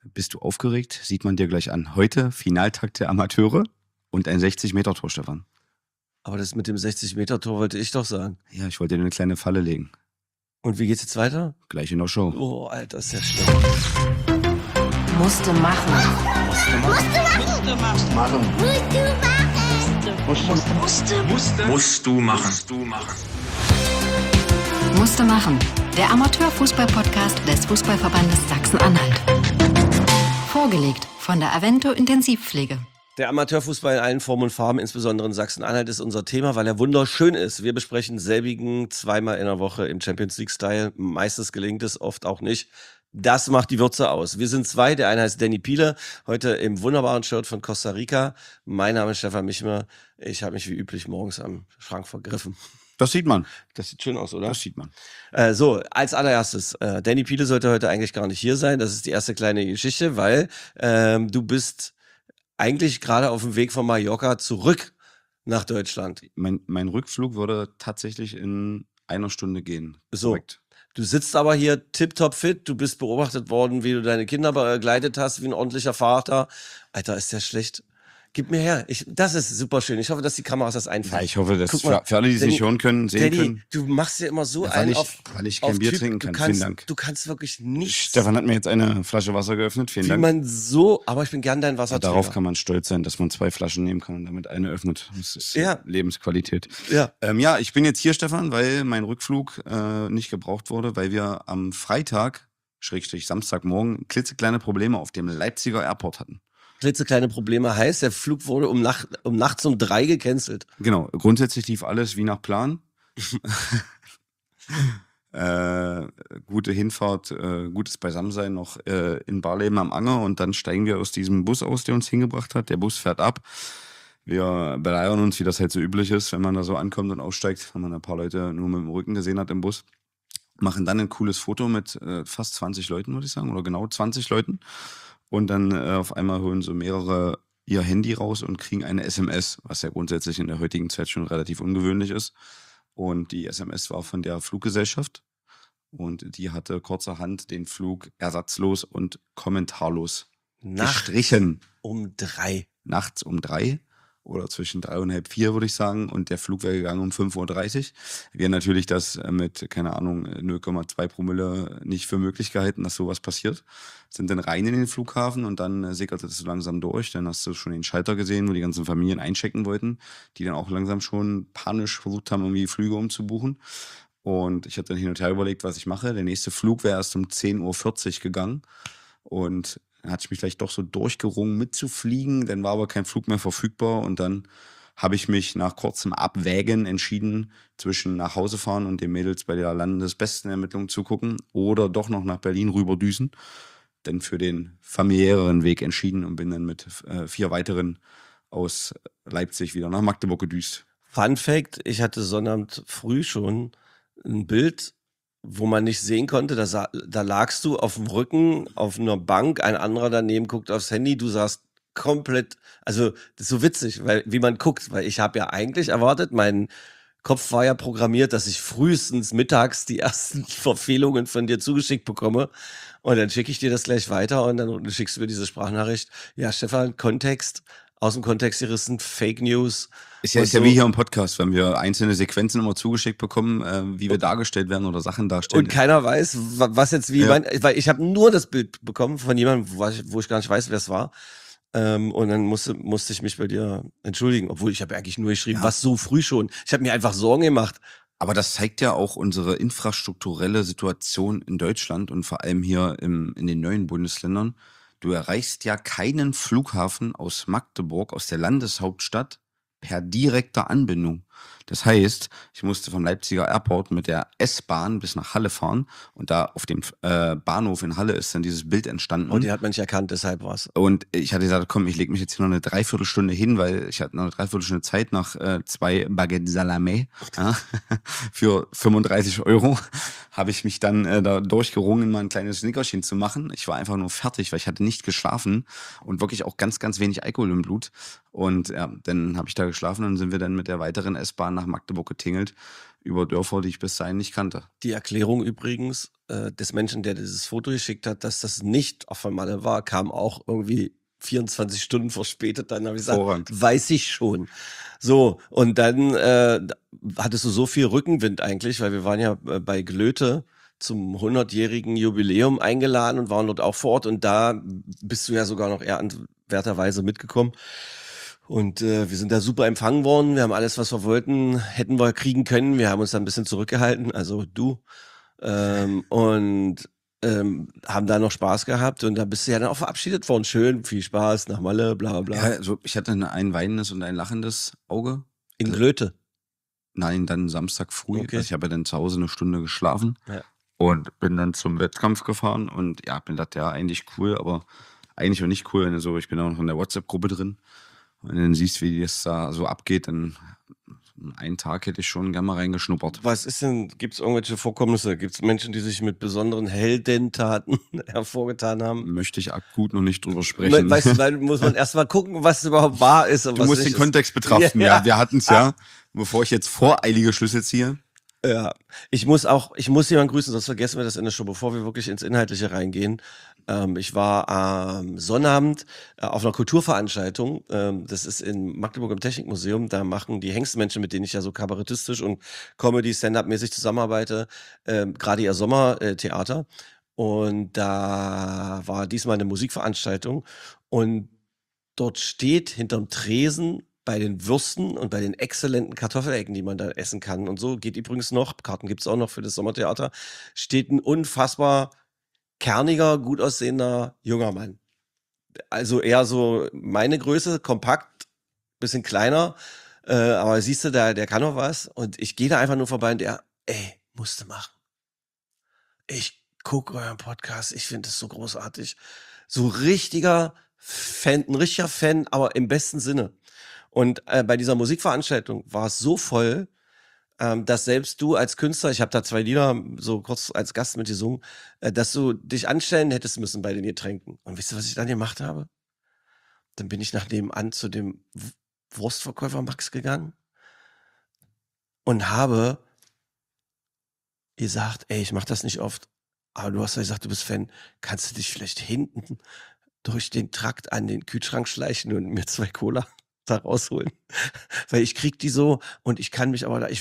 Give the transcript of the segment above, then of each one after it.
Bist du aufgeregt? Sieht man dir gleich an. Heute Finaltakt der Amateure und ein 60-Meter-Tor, Stefan. Aber das mit dem 60-Meter-Tor wollte ich doch sagen. Ja, ich wollte dir eine kleine Falle legen. Und wie geht's jetzt weiter? Gleich in der Show. Oh, Alter, ist ja schlimm. Musste machen. Musst du machen. Musste machen. Der Amateurfußball-Podcast des Fußballverbandes Sachsen-Anhalt. Vorgelegt von der Avento Intensivpflege. Der Amateurfußball in allen Formen und Farben, insbesondere in Sachsen-Anhalt, ist unser Thema, weil er wunderschön ist. Wir besprechen selbigen zweimal in der Woche im Champions-League-Style. Meistens gelingt es, oft auch nicht. Das macht die Würze aus. Wir sind zwei. Der eine heißt Danny Piele, heute im wunderbaren Shirt von Costa Rica. Mein Name ist Stefan Michmer. Ich habe mich wie üblich morgens am Schrank vergriffen. Das sieht man. Das sieht schön aus, oder? Das sieht man. So, als allererstes, Danny Piele sollte heute eigentlich gar nicht hier sein. Das ist die erste kleine Geschichte, weil du bist eigentlich gerade auf dem Weg von Mallorca zurück nach Deutschland. Mein Rückflug würde tatsächlich in einer Stunde gehen. So. Korrekt. Du sitzt aber hier tipptopp fit, du bist beobachtet worden, wie du deine Kinder begleitet hast, wie ein ordentlicher Vater. Alter, ist der schlecht. Gib mir her. Das ist super schön. Ich hoffe, dass die Kameras das einfangen. Ja, ich hoffe, dass Guck mal, für alle, die es nicht hören können, sehen Danny, können. du machst dir immer so Ja, einen weil ich kein Bier Typ. trinken kann. Du kannst, Vielen Dank. Du kannst wirklich nichts. Stefan hat mir jetzt eine Flasche Wasser geöffnet. Vielen wie Dank. man so, aber ich bin gern dein Wasserträger. Darauf kann man stolz sein, dass man 2 Flaschen nehmen kann und damit eine öffnet. Das ist Ja. Lebensqualität. Ja. Ja, ich bin jetzt hier, Stefan, weil mein Rückflug nicht gebraucht wurde, weil wir am Freitag, Samstagmorgen, klitzekleine Probleme auf dem Leipziger Airport hatten. Klitzekleine Probleme heißt, der Flug wurde um nachts um 3 gecancelt. Genau, grundsätzlich lief alles wie nach Plan. Gute Hinfahrt, gutes Beisammensein noch in Barleben am Anger und dann steigen wir aus diesem Bus aus, der uns hingebracht hat. Der Bus fährt ab. Wir beleiern uns, wie das halt so üblich ist, wenn man da so ankommt und aussteigt, wenn man ein paar Leute nur mit dem Rücken gesehen hat im Bus. Machen dann ein cooles Foto mit fast 20 Leuten, würde ich sagen, oder genau 20 Leuten. Und dann auf einmal holen so mehrere ihr Handy raus und kriegen eine SMS, was ja grundsätzlich in der heutigen Zeit schon relativ ungewöhnlich ist. Und die SMS war von der Fluggesellschaft und die hatte kurzerhand den Flug ersatzlos und kommentarlos gestrichen. Um 3. Nachts um 3 oder zwischen 3 und halb 4, würde ich sagen. Und der Flug wäre gegangen um 5.30 Uhr. Wir natürlich das mit, keine Ahnung, 0,2 Promille nicht für möglich gehalten, dass sowas passiert. Sind dann rein in den Flughafen und dann sickerte das so langsam durch. Dann hast du schon den Schalter gesehen, wo die ganzen Familien einchecken wollten, die dann auch langsam schon panisch versucht haben, irgendwie Flüge umzubuchen. Und ich habe dann hin und her überlegt, was ich mache. Der nächste Flug wäre erst um 10.40 Uhr gegangen. Und dann hatte ich mich vielleicht doch so durchgerungen mitzufliegen, dann war aber kein Flug mehr verfügbar und dann habe ich mich nach kurzem Abwägen entschieden, zwischen nach Hause fahren und den Mädels bei der Landesbesten-Ermittlung zugucken oder doch noch nach Berlin rüberdüsen, dann für den familiäreren Weg entschieden und bin dann mit 4 weiteren aus Leipzig wieder nach Magdeburg gedüst. Fun Fact, ich hatte Sonnabend früh schon ein Bild, wo man nicht sehen konnte, da lagst du auf dem Rücken, auf einer Bank, ein anderer daneben guckt aufs Handy, du sahst komplett, also das ist so witzig, wie man guckt, weil ich habe ja eigentlich erwartet, mein Kopf war ja programmiert, dass ich frühestens mittags die ersten Verfehlungen von dir zugeschickt bekomme und dann schicke ich dir das gleich weiter und dann schickst du mir diese Sprachnachricht. Ja, Stefan, Kontext, aus dem Kontext gerissen, Fake News. Ist ja wie hier im Podcast, wenn wir einzelne Sequenzen immer zugeschickt bekommen, wie wir dargestellt werden oder Sachen darstellen. Und keiner weiß, was jetzt wie weil ich habe nur das Bild bekommen von jemandem, wo ich gar nicht weiß, wer es war. Und dann musste ich mich bei dir entschuldigen, obwohl ich habe eigentlich nur geschrieben, was so früh schon. Ich habe mir einfach Sorgen gemacht. Aber das zeigt ja auch unsere infrastrukturelle Situation in Deutschland und vor allem hier in den neuen Bundesländern. Du erreichst ja keinen Flughafen aus Magdeburg, aus der Landeshauptstadt, per direkter Anbindung. Das heißt, ich musste vom Leipziger Airport mit der S-Bahn bis nach Halle fahren und da auf dem Bahnhof in Halle ist dann dieses Bild entstanden. Und die hat man nicht erkannt, deshalb war's. Und ich hatte gesagt, komm, ich lege mich jetzt hier noch eine Dreiviertelstunde hin, weil ich hatte noch eine Dreiviertelstunde Zeit nach 2 Baguette Salamé für 35 €. Habe ich mich dann da durchgerungen, mal ein kleines Nickerchen zu machen. Ich war einfach nur fertig, weil ich hatte nicht geschlafen und wirklich auch ganz, ganz wenig Alkohol im Blut. Und ja, dann habe ich da geschlafen und dann sind wir dann mit der weiteren S-Bahn nach Magdeburg getingelt, über Dörfer, die ich bis dahin nicht kannte. Die Erklärung übrigens des Menschen, der dieses Foto geschickt hat, dass das nicht auf Malle war, kam auch irgendwie 24 Stunden verspätet. Dann habe ich gesagt, weiß ich schon. So, und dann hattest du so viel Rückenwind eigentlich, weil wir waren ja bei Glöte zum 100-jährigen Jubiläum eingeladen und waren dort auch vor Ort. Und da bist du ja sogar noch ehrenwerterweise mitgekommen. Und wir sind da super empfangen worden. Wir haben alles, was wir wollten, hätten wir kriegen können. Wir haben uns da ein bisschen zurückgehalten, also du. Und haben da noch Spaß gehabt. Und da bist du ja dann auch verabschiedet worden. Schön, viel Spaß, nach Malle, bla bla bla. Ja, also ich hatte ein weinendes und ein lachendes Auge. In Glöte? Nein, dann Samstag früh. Okay. Also ich habe ja dann zu Hause eine Stunde geschlafen und bin dann zum Wettkampf gefahren. Und ja, bin das ja eigentlich cool, aber eigentlich auch nicht cool. Also ich bin auch noch in der WhatsApp-Gruppe drin. Und dann siehst, wie das da so abgeht, dann einen Tag hätte ich schon gerne mal reingeschnuppert. Was ist denn, gibt es irgendwelche Vorkommnisse? Gibt es Menschen, die sich mit besonderen Heldentaten hervorgetan haben? Möchte ich akut noch nicht drüber sprechen. Weißt du, weil muss man erst mal gucken, was überhaupt wahr ist. Und du was musst nicht den Kontext betrachten. Ja. Ja, wir hatten es ja, bevor ich jetzt voreilige Schlüsse ziehe. Ja, ich muss jemanden grüßen, sonst vergessen wir das in der Show, bevor wir wirklich ins Inhaltliche reingehen. Ich war am Sonnabend auf einer Kulturveranstaltung, das ist in Magdeburg im Technikmuseum, da machen die Hengstmenschen, mit denen ich ja so kabarettistisch und Comedy, Stand-up-mäßig zusammenarbeite, gerade ihr Sommertheater. Und da war diesmal eine Musikveranstaltung und dort steht hinterm Tresen bei den Würsten und bei den exzellenten Kartoffelecken, die man da essen kann und so, geht übrigens noch, Karten gibt's auch noch für das Sommertheater, steht ein unfassbar kerniger, gut aussehender junger Mann. Also eher so meine Größe, kompakt, bisschen kleiner, aber siehst du, der kann noch was. Und ich gehe da einfach nur vorbei und der, musste machen. Ich gucke euren Podcast, ich finde es so großartig. So richtiger Fan, ein richtiger Fan, aber im besten Sinne. Und bei dieser Musikveranstaltung war es so voll, dass selbst du als Künstler, ich habe da 2 Lieder so kurz als Gast mit gesungen, dass du dich anstellen hättest müssen bei den Getränken. Und wisst ihr, was ich dann gemacht habe? Dann bin ich nach nebenan zu dem Wurstverkäufer Max gegangen und habe gesagt, ich mache das nicht oft, aber du hast ja gesagt, du bist Fan, kannst du dich vielleicht hinten durch den Trakt an den Kühlschrank schleichen und mir 2 Cola da rausholen, weil ich krieg die so und ich kann mich aber da,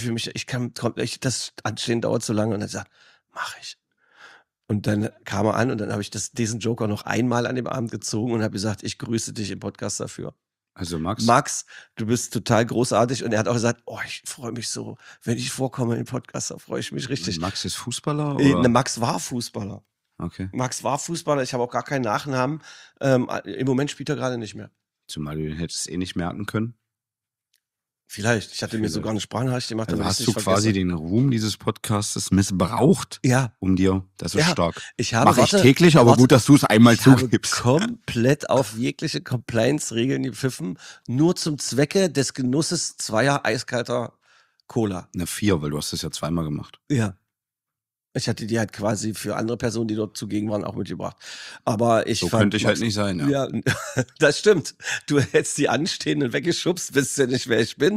das Anstehen dauert so lange und dann sagt, mach ich. Und dann kam er an und dann habe ich diesen Joker noch einmal an dem Abend gezogen und habe gesagt, ich grüße dich im Podcast dafür. Also Max? Max, du bist total großartig und er hat auch gesagt, ich freue mich so, wenn ich vorkomme im Podcast, da freue ich mich richtig. Max ist Fußballer? Oder? Max war Fußballer. Okay. Max war Fußballer, ich habe auch gar keinen Nachnamen. Im Moment spielt er gerade nicht mehr. Zumal du hättest es nicht merken können. Vielleicht. Ich hatte mir sogar eine Sprachnachricht gemacht. Also hast du quasi den Ruhm dieses Podcastes missbraucht, um dir, das ist stark. Mache ich täglich, aber gut, dass du es einmal zugibst. Ich habe komplett auf jegliche Compliance-Regeln gepfiffen, nur zum Zwecke des Genusses 2 eiskalter Cola. 4, weil du hast das ja 2-mal gemacht. Ja. Ich hatte die halt quasi für andere Personen, die dort zugegen waren, auch mitgebracht. Aber ich fand, könnte ich halt nicht sein, ja. Ja, das stimmt. Du hättest die anstehen und weggeschubst, wisst ihr nicht, wer ich bin.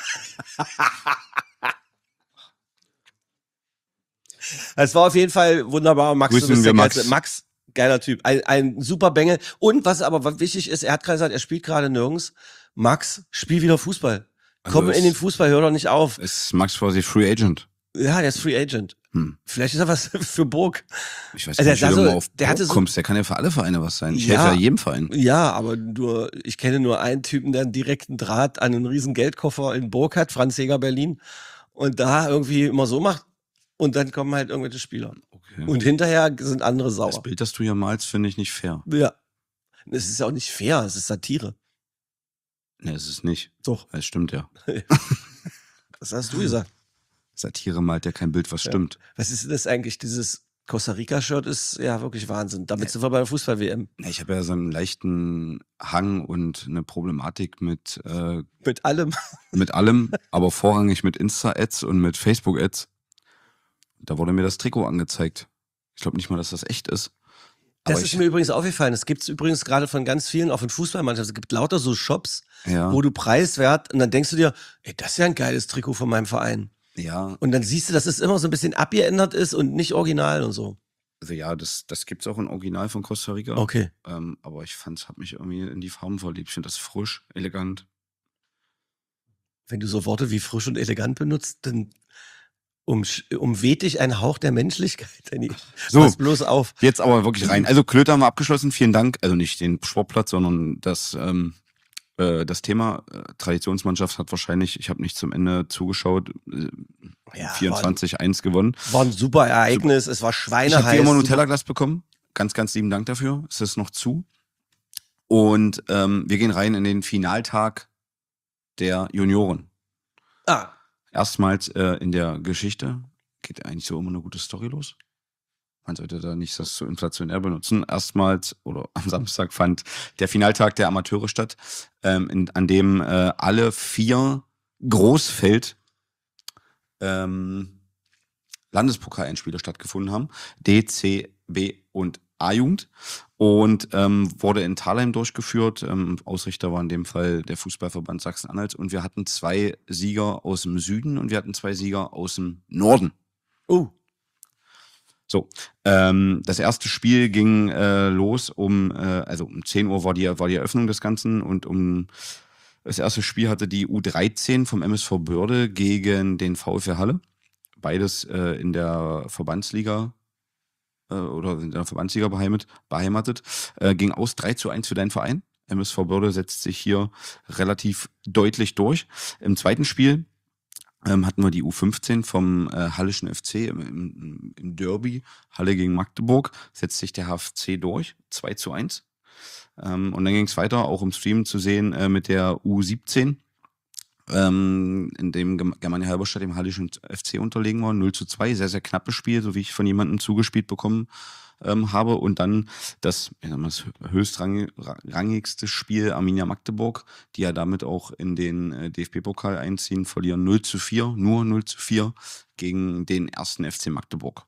Es war auf jeden Fall wunderbar. Max, Grüßen du bist der wir Geilste. Max, geiler Typ. Ein super Bengel. Und was aber wichtig ist, er hat gerade gesagt, er spielt gerade nirgends. Max, spiel wieder Fußball. Komm in den Fußball, hör doch nicht auf. Ist Max quasi Free Agent? Ja, der ist Free Agent. Vielleicht ist er was für Burg. Ich weiß nicht, wie du mal auf Burg kommst. Der kann ja für alle Vereine was sein. Ich helfe ja jedem Verein. Ja, aber ich kenne nur einen Typen, der einen direkten Draht an einen riesen Geldkoffer in Burg hat, Franz Jäger Berlin. Und da irgendwie immer so macht. Und dann kommen halt irgendwelche Spieler. Okay. Und hinterher sind andere sauer. Das Bild, das du hier malst, finde ich nicht fair. Ja. Es ist auch nicht fair, es ist Satire. Ne, es ist nicht. Doch. Es stimmt ja. Das hast du gesagt. Satire malt ja kein Bild, was stimmt. Was ist denn das eigentlich? Dieses Costa Rica-Shirt ist ja wirklich Wahnsinn. Damit sind wir bei der Fußball-WM. Ich habe ja so einen leichten Hang und eine Problematik mit allem. Mit allem, aber vorrangig mit Insta-Ads und mit Facebook-Ads. Da wurde mir das Trikot angezeigt. Ich glaube nicht mal, dass das echt ist. Das ist mir übrigens aufgefallen. Es gibt es übrigens gerade von ganz vielen, auch von Fußballmannschaften. Es gibt lauter so Shops, wo du preiswert, und dann denkst du dir, ey, das ist ja ein geiles Trikot von meinem Verein. Ja. Und dann siehst du, dass es immer so ein bisschen abgeändert ist und nicht original und so. Also ja, das gibt es auch ein Original von Costa Rica. Okay. Aber ich habe mich irgendwie in die Farben verliebt. Ich finde das frisch, elegant. Wenn du so Worte wie frisch und elegant benutzt, dann umweht dich ein Hauch der Menschlichkeit. So, pass bloß auf. Jetzt aber wirklich rein. Also Klöter haben wir abgeschlossen, vielen Dank. Also nicht den Sportplatz, sondern das Thema Traditionsmannschaft hat wahrscheinlich, ich habe nicht zum Ende zugeschaut, 24-1 gewonnen. War ein super Ereignis, es war schweineheiß. Ich habe wie immer Nutella-Glas bekommen. Ganz, ganz lieben Dank dafür. Es ist noch zu. Und wir gehen rein in den Finaltag der Junioren. Erstmals in der Geschichte geht eigentlich so immer eine gute Story los. Man sollte da nicht das so inflationär benutzen. Erstmals oder am Samstag fand der Finaltag der Amateure statt, an dem alle 4 Großfeld Landespokal-Endspiele stattgefunden haben. D, C, B und A-Jugend. Und wurde in Thalheim durchgeführt. Ausrichter war in dem Fall der Fußballverband Sachsen-Anhalt. Und wir hatten 2 Sieger aus dem Süden und wir hatten 2 Sieger aus dem Norden. So, das erste Spiel ging los um 10 Uhr war die Eröffnung des Ganzen und das erste Spiel hatte die U13 vom MSV Börde gegen den VfR Halle. Beides in der Verbandsliga beheimatet. Ging aus 3:1 für deinen Verein. MSV Börde setzt sich hier relativ deutlich durch. Im zweiten Spiel hatten wir die U15 vom Hallischen FC im Derby. Halle gegen Magdeburg. Setzt sich der HFC durch. 2:1. Und dann ging es weiter, auch im Stream zu sehen, mit der U17. In dem Germania Halberstadt dem Hallischen FC unterlegen war. 0:2. Sehr, sehr knappes Spiel, so wie ich von jemandem zugespielt bekommen habe. Und dann das höchstrangigste Spiel Arminia Magdeburg, die ja damit auch in den DFB-Pokal einziehen, verlieren 0:4, nur 0:4 gegen den 1. FC Magdeburg.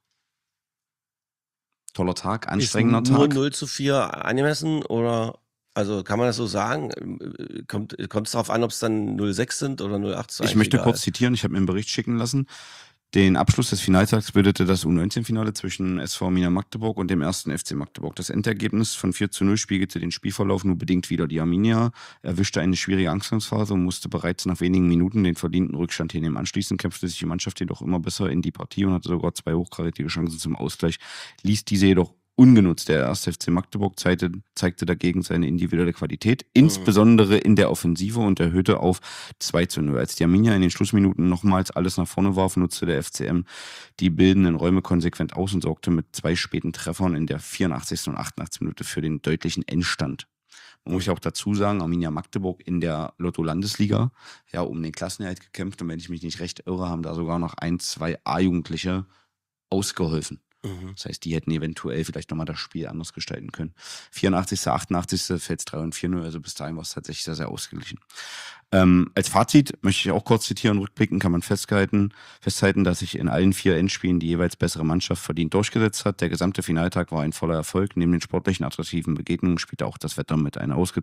Toller Tag, anstrengender Tag. Nur 0:4 angemessen oder, also kann man das so sagen? Kommt es darauf an, ob es dann 0:6 sind oder 0:8? Ich möchte kurz zitieren, ich habe mir einen Bericht schicken lassen. Den Abschluss des Finaltags bildete das U19-Finale zwischen SV Arminia Magdeburg und dem 1. FC Magdeburg. Das Endergebnis von 4:0 spiegelte den Spielverlauf nur bedingt wider. Die Arminia erwischte eine schwierige Anfangsphase und musste bereits nach wenigen Minuten den verdienten Rückstand hinnehmen. Anschließend kämpfte sich die Mannschaft jedoch immer besser in die Partie und hatte sogar 2 hochkarätige Chancen zum Ausgleich, ließ diese jedoch ungenutzt. Der 1. FC Magdeburg zeigte dagegen seine individuelle Qualität, insbesondere in der Offensive, und erhöhte auf 2:0. Als die Arminia in den Schlussminuten nochmals alles nach vorne warf, nutzte der FCM die bildenden Räume konsequent aus und sorgte mit 2 späten Treffern in der 84. und 88. Minute für den deutlichen Endstand. Man muss auch dazu sagen, Arminia Magdeburg in der Lotto-Landesliga um den Klassenerhalt gekämpft, und wenn ich mich nicht recht irre, haben da sogar noch 1, 2 A-Jugendliche ausgeholfen. Das heißt, die hätten eventuell vielleicht nochmal das Spiel anders gestalten können. 84., 88. fällt es 3-4-0, also bis dahin war es tatsächlich sehr, sehr ausgeglichen. Als Fazit möchte ich auch kurz zitieren, rückblickend kann man festhalten, dass sich in allen 4 Endspielen die jeweils bessere Mannschaft verdient durchgesetzt hat. Der gesamte Finaltag war ein voller Erfolg. Neben den sportlichen attraktiven Begegnungen spielte auch das Wetter mit.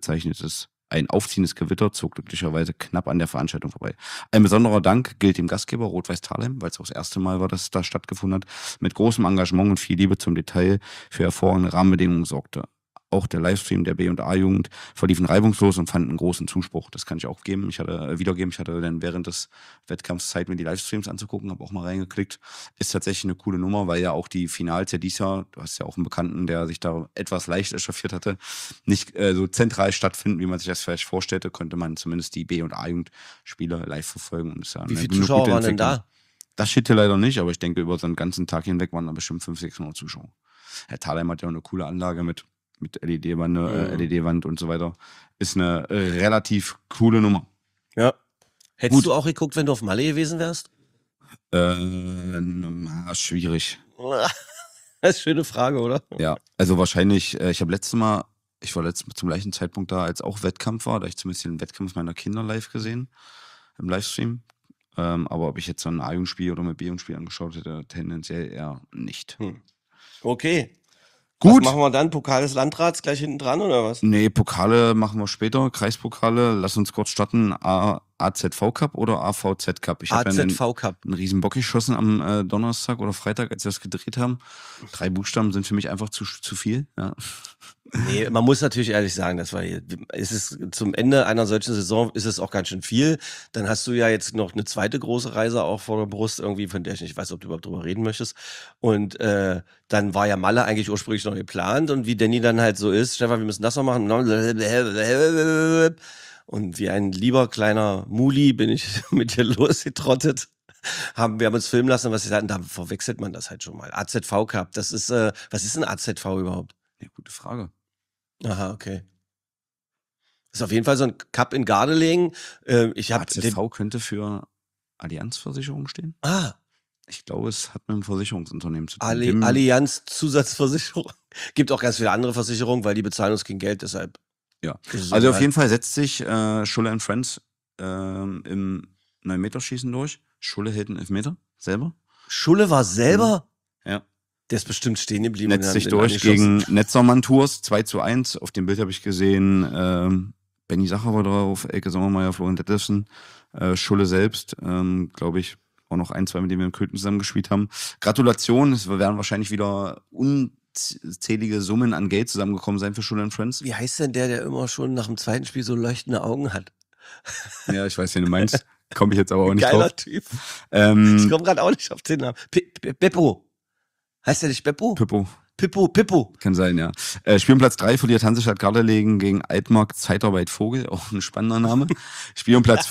Ein aufziehendes Gewitter zog glücklicherweise knapp an der Veranstaltung vorbei. Ein besonderer Dank gilt dem Gastgeber Rot-Weiß Thalheim, weil es auch das erste Mal war, dass es da stattgefunden hat, mit großem Engagement und viel Liebe zum Detail für hervorragende Rahmenbedingungen sorgte. Auch der Livestream der B- und A-Jugend verliefen reibungslos und fanden großen Zuspruch. Das kann ich auch wiedergeben. Ich hatte dann während des Wettkampfs Zeit, mir die Livestreams anzugucken, habe auch mal reingeklickt. Ist tatsächlich eine coole Nummer, weil ja auch die Finals dieses Jahr, du hast ja auch einen Bekannten, der sich da etwas leicht echauffiert hatte, nicht so zentral stattfinden, wie man sich das vielleicht vorstellte, konnte man zumindest die B- und A-Jugend-Spiele live verfolgen. Und ist ja wie viele Zuschauer waren denn da? Das steht hier leider nicht, aber ich denke, über so einen ganzen Tag hinweg waren da bestimmt 500, 600 Zuschauer. Herr Thalheim hat ja auch eine coole Anlage mit LED-Wand und so weiter. Ist eine relativ coole Nummer. Ja. Hättest du auch geguckt, wenn du auf Malle gewesen wärst? Schwierig. Das ist eine schöne Frage, oder? Ja, also wahrscheinlich, ich war letztes Mal zum gleichen Zeitpunkt da, als auch Wettkampf war. Da habe ich zumindest den Wettkampf meiner Kinder live gesehen, im Livestream. Aber ob ich jetzt so ein A-Jugendspiel oder ein B-Jugendspiel angeschaut hätte, tendenziell eher nicht. Okay. Gut. Was machen wir dann? Pokal des Landrats gleich hinten dran oder was? Nee, Pokale machen wir später, Kreispokale. Lass uns kurz starten. AZV Cup oder AVZ Cup? Ich habe ja AZV Cup. einen riesen Bock geschossen am Donnerstag oder Freitag, als wir das gedreht haben. 3 Buchstaben sind für mich einfach zu viel. Ja. Nee, man muss natürlich ehrlich sagen, es ist zum Ende einer solchen Saison ist es auch ganz schön viel. Dann hast du ja jetzt noch eine zweite große Reise auch vor der Brust, irgendwie, von der ich nicht weiß, ob du überhaupt drüber reden möchtest. Und dann war ja Malle eigentlich ursprünglich noch geplant und wie Danny dann halt so ist, Stefan, wir müssen das noch machen. Und wie ein lieber kleiner Muli bin ich mit dir losgetrottet. Wir haben uns filmen lassen, was sie sagten, da verwechselt man das halt schon mal. AZV Cup, das ist, was ist ein AZV überhaupt? Ja, gute Frage. Aha, okay. Ist auf jeden Fall so ein Cup in Gardelegen. AZV könnte für Allianzversicherung stehen. Ich glaube, es hat mit einem Versicherungsunternehmen zu tun. Allianz Zusatzversicherung. Gibt auch ganz viele andere Versicherungen, weil die bezahlen uns kein Geld, deshalb. Ja, also auf jeden Fall setzt sich Schulle Friends im 9-Meter-Schießen durch. Schulle hält einen Elfmeter selber. Schulle war selber? Ja. Der ist bestimmt stehen geblieben. Netzt sich durch gegen Netzermann Tours 2:1. Auf dem Bild habe ich gesehen, Benny Sacher war drauf, Elke Sommermeier, Florian Detlefsen, Schulle selbst, glaube ich, auch noch 1, 2, mit denen wir in Köthen zusammen gespielt haben. Gratulation, es werden wahrscheinlich wieder unzählige Summen an Geld zusammengekommen sein für Schulle Friends. Wie heißt denn der immer schon nach dem zweiten Spiel so leuchtende Augen hat? Ja, ich weiß, wen du meinst. Komme ich jetzt aber auch nicht Geiler drauf. Typ. Ich komme gerade auch nicht auf den Namen. Beppo. Heißt der nicht Beppo? Pippo. Kann sein, ja. Spielplatz 3 verliert Hansestadt Gardelegen gegen Altmark Zeitarbeit Vogel, auch ein spannender Name. Spielplatz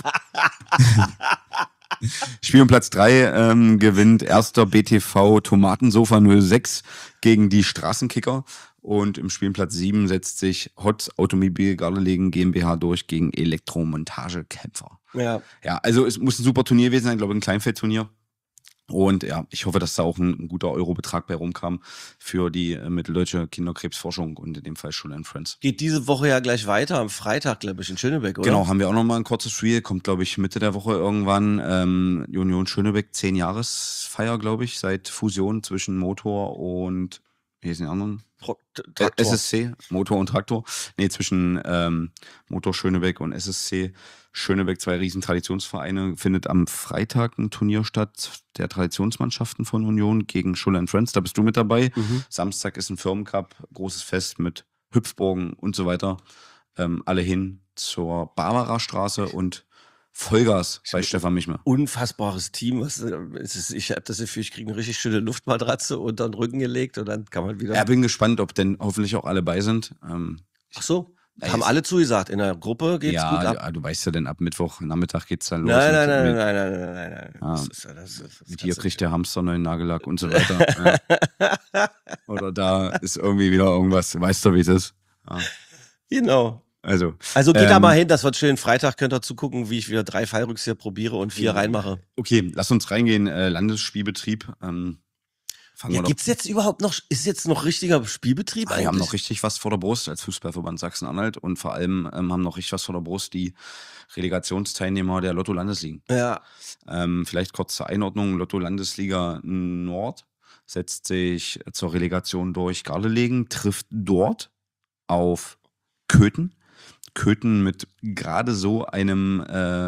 3 gewinnt erster BTV Tomatensofa 06 gegen die Straßenkicker. Und im Spielplatz 7 setzt sich Hotz Automobil Gardelegen GmbH durch gegen Elektromontagekämpfer. Ja. Ja, also es muss ein super Turnier gewesen sein, glaube ich, ein Kleinfeldturnier. Und ja, ich hoffe, dass da auch ein guter Eurobetrag bei rumkam für die mitteldeutsche Kinderkrebsforschung und in dem Fall Schulle Friends. Geht diese Woche ja gleich weiter, am Freitag, glaube ich, in Schönebeck, oder? Genau, haben wir auch nochmal ein kurzes Spiel, kommt, glaube ich, Mitte der Woche irgendwann. Union Schönebeck, 10-Jahresfeier, glaube ich, seit Fusion zwischen Motor und, wie heißen die anderen? Traktor. SSC, Motor und Traktor. Nee, zwischen Motor Schönebeck und SSC Schönebeck, 2 Riesentraditionsvereine, findet am Freitag ein Turnier statt der Traditionsmannschaften von Union gegen Schulle Friends. Da bist du mit dabei. Samstag ist ein Firmencup, großes Fest mit Hüpfburgen und so weiter. Alle hin zur Barbarastraße und Vollgas bei Stefan Michmer. Unfassbares Team. Ich habe das Gefühl, ich kriege eine richtig schöne Luftmatratze unter den Rücken gelegt und dann kann man wieder. Ja, bin gespannt, ob denn hoffentlich auch alle bei sind. Ach so. Haben alle zugesagt. In der Gruppe geht's gut ab. Ja, du weißt ja, denn ab Mittwochnachmittag geht's dann los. Nein. Ah, mit hier kriegt der Hamster neuen Nagellack und so weiter. Ja. Oder da ist irgendwie wieder irgendwas. Weißt du, wie es ist? Ja. Genau. Also geht da mal hin, das wird schön. Freitag könnt ihr zugucken, wie ich wieder 3 Fallrückzieher probiere und 4 reinmache. Okay, lass uns reingehen. Landesspielbetrieb. Gibt's jetzt überhaupt noch, ist jetzt noch richtiger Spielbetrieb eigentlich? Wir haben noch richtig was vor der Brust als Fußballverband Sachsen-Anhalt und vor allem haben noch richtig was vor der Brust die Relegationsteilnehmer der Lotto-Landesligen. Ja. Vielleicht kurz zur Einordnung. Lotto-Landesliga Nord setzt sich zur Relegation durch. Gardelegen trifft dort auf Köthen. Köthen mit gerade so einem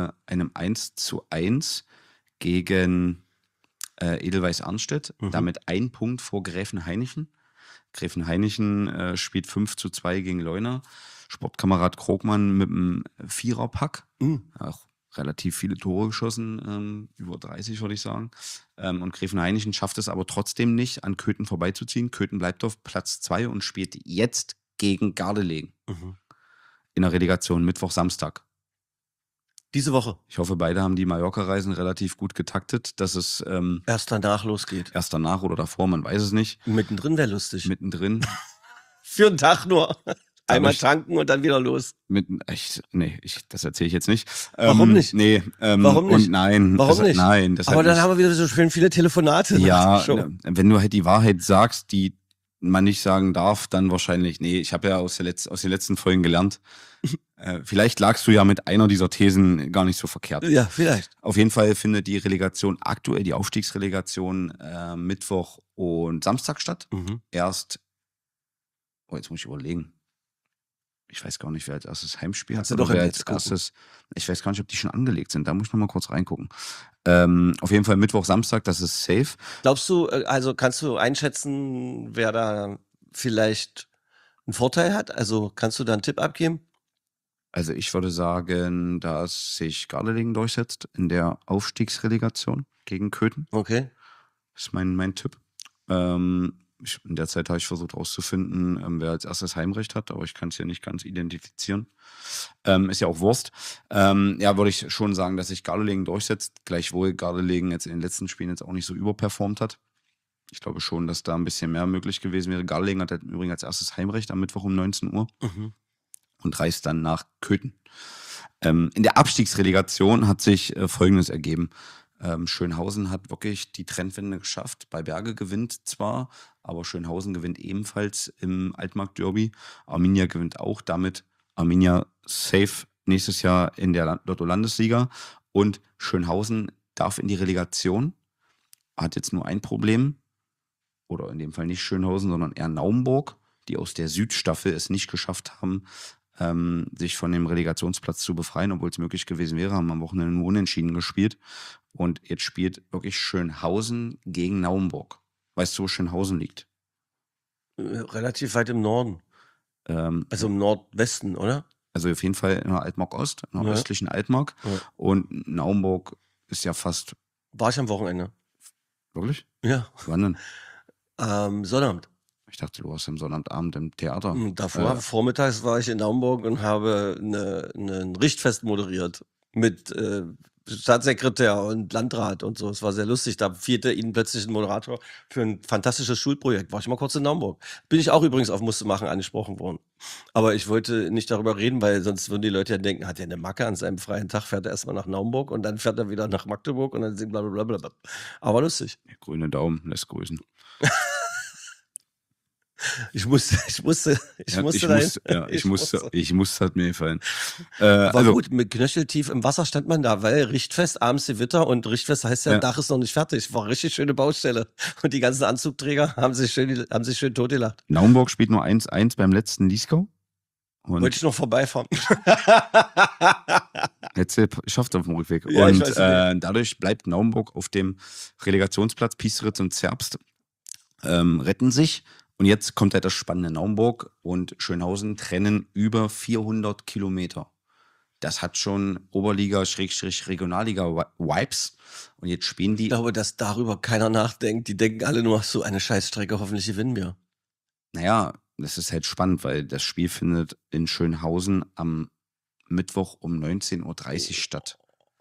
1:1 gegen Edelweiß Arnstedt, damit 1 Punkt vor Gräfenhainichen. Gräfenhainichen spielt 5:2 gegen Leuna. Sportkamerad Krogmann mit einem 4er-Pack. Auch relativ viele Tore geschossen, über 30 würde ich sagen. Und Gräfenhainichen schafft es aber trotzdem nicht, an Köthen vorbeizuziehen. Köthen bleibt auf Platz 2 und spielt jetzt gegen Gardelegen. In der Relegation Mittwoch, Samstag. Diese Woche. Ich hoffe, beide haben die Mallorca-Reisen relativ gut getaktet, dass es erst danach losgeht. Erst danach oder davor, man weiß es nicht. Mittendrin wäre lustig. Mittendrin. Für einen Tag nur. Einmal tanken und dann wieder los. Das erzähle ich jetzt nicht. Warum nicht? Nee. Warum nicht? Und nein. Warum nicht? Nein. Aber dann haben wir wieder so schön viele Telefonate. Ja, wenn du halt die Wahrheit sagst, die man nicht sagen darf, dann wahrscheinlich, nee, ich habe ja aus den letzten Folgen gelernt. Vielleicht lagst du ja mit einer dieser Thesen gar nicht so verkehrt. Ja, vielleicht. Auf jeden Fall findet die Relegation aktuell, die Aufstiegsrelegation, Mittwoch und Samstag statt. Erst jetzt muss ich überlegen. Ich weiß gar nicht, wer als erstes Heimspiel Kannst hat. du Oder doch wer im Netz als gucken. erstes. Ich weiß gar nicht, ob die schon angelegt sind. Da muss ich noch mal kurz reingucken. Auf jeden Fall Mittwoch, Samstag, das ist safe. Glaubst du, also kannst du einschätzen, wer da vielleicht einen Vorteil hat? Also kannst du da einen Tipp abgeben? Also ich würde sagen, dass sich Gardelegen durchsetzt in der Aufstiegsrelegation gegen Köthen. Okay. Das ist mein Tipp. In der Zeit habe ich versucht herauszufinden, wer als erstes Heimrecht hat, aber ich kann es ja nicht ganz identifizieren. Ist ja auch Wurst. Ja, würde ich schon sagen, dass sich Gardelegen durchsetzt. Gleichwohl Gardelegen jetzt in den letzten Spielen jetzt auch nicht so überperformt hat. Ich glaube schon, dass da ein bisschen mehr möglich gewesen wäre. Gardelegen hat übrigens als erstes Heimrecht am Mittwoch um 19 Uhr und reist dann nach Köthen. In der Abstiegsrelegation hat sich Folgendes ergeben. Schönhausen hat wirklich die Trendwende geschafft. Bei Berge gewinnt zwar, aber Schönhausen gewinnt ebenfalls im Altmarkt-Derby. Arminia gewinnt auch. Damit Arminia safe nächstes Jahr in der Lotto-Landesliga. Und Schönhausen darf in die Relegation. Hat jetzt nur ein Problem. Oder in dem Fall nicht Schönhausen, sondern eher Naumburg, die aus der Südstaffel es nicht geschafft haben, sich von dem Relegationsplatz zu befreien, obwohl es möglich gewesen wäre, haben am Wochenende nur unentschieden gespielt. Und jetzt spielt wirklich Schönhausen gegen Naumburg. Weißt du, wo Schönhausen liegt? Relativ weit im Norden. Also im Nordwesten, oder? Also auf jeden Fall in der Altmark Ost, in der Ja. östlichen Altmark. Ja. Und Naumburg ist ja fast, War ich am Wochenende. wirklich? Ja. Wann denn? Sonnabend. Ich dachte, du warst am Sonnabendabend im Theater. Davor, vormittags war ich in Naumburg und habe ein Richtfest moderiert mit Staatssekretär und Landrat und so. Es war sehr lustig. Da fehlte ihnen plötzlich ein Moderator für ein fantastisches Schulprojekt. War ich mal kurz in Naumburg. Bin ich auch übrigens auf Musste machen angesprochen worden. Aber ich wollte nicht darüber reden, weil sonst würden die Leute ja denken, hat er eine Macke an seinem freien Tag, fährt er erstmal nach Naumburg und dann fährt er wieder nach Magdeburg und dann blablabla. Aber lustig. Der grüne Daumen lässt grüßen. Ich musste hat mir gefallen. War Also, gut, mit Knöcheltief im Wasser stand man da, weil Richtfest, abends Gewitter und Richtfest heißt ja, Ja. Dach ist noch nicht fertig. War richtig schöne Baustelle. Und die ganzen Anzugträger haben sich schön totgelacht. Naumburg spielt nur 1-1 beim letzten Lieskau. Und Wollte ich noch vorbeifahren. jetzt schafft es auf dem Rückweg. Ja, ich und weiß nicht. dadurch bleibt Naumburg auf dem Relegationsplatz. Piesteritz und Zerbst retten sich. Und jetzt kommt halt das spannende. Naumburg und Schönhausen trennen über 400 Kilometer. Das hat schon Oberliga-Regionalliga-Vibes. Und jetzt spielen die. Ich glaube, dass darüber keiner nachdenkt. Die denken alle nur, so eine Scheißstrecke, hoffentlich gewinnen wir. Naja, das ist halt spannend, weil das Spiel findet in Schönhausen am Mittwoch um 19.30 Uhr statt.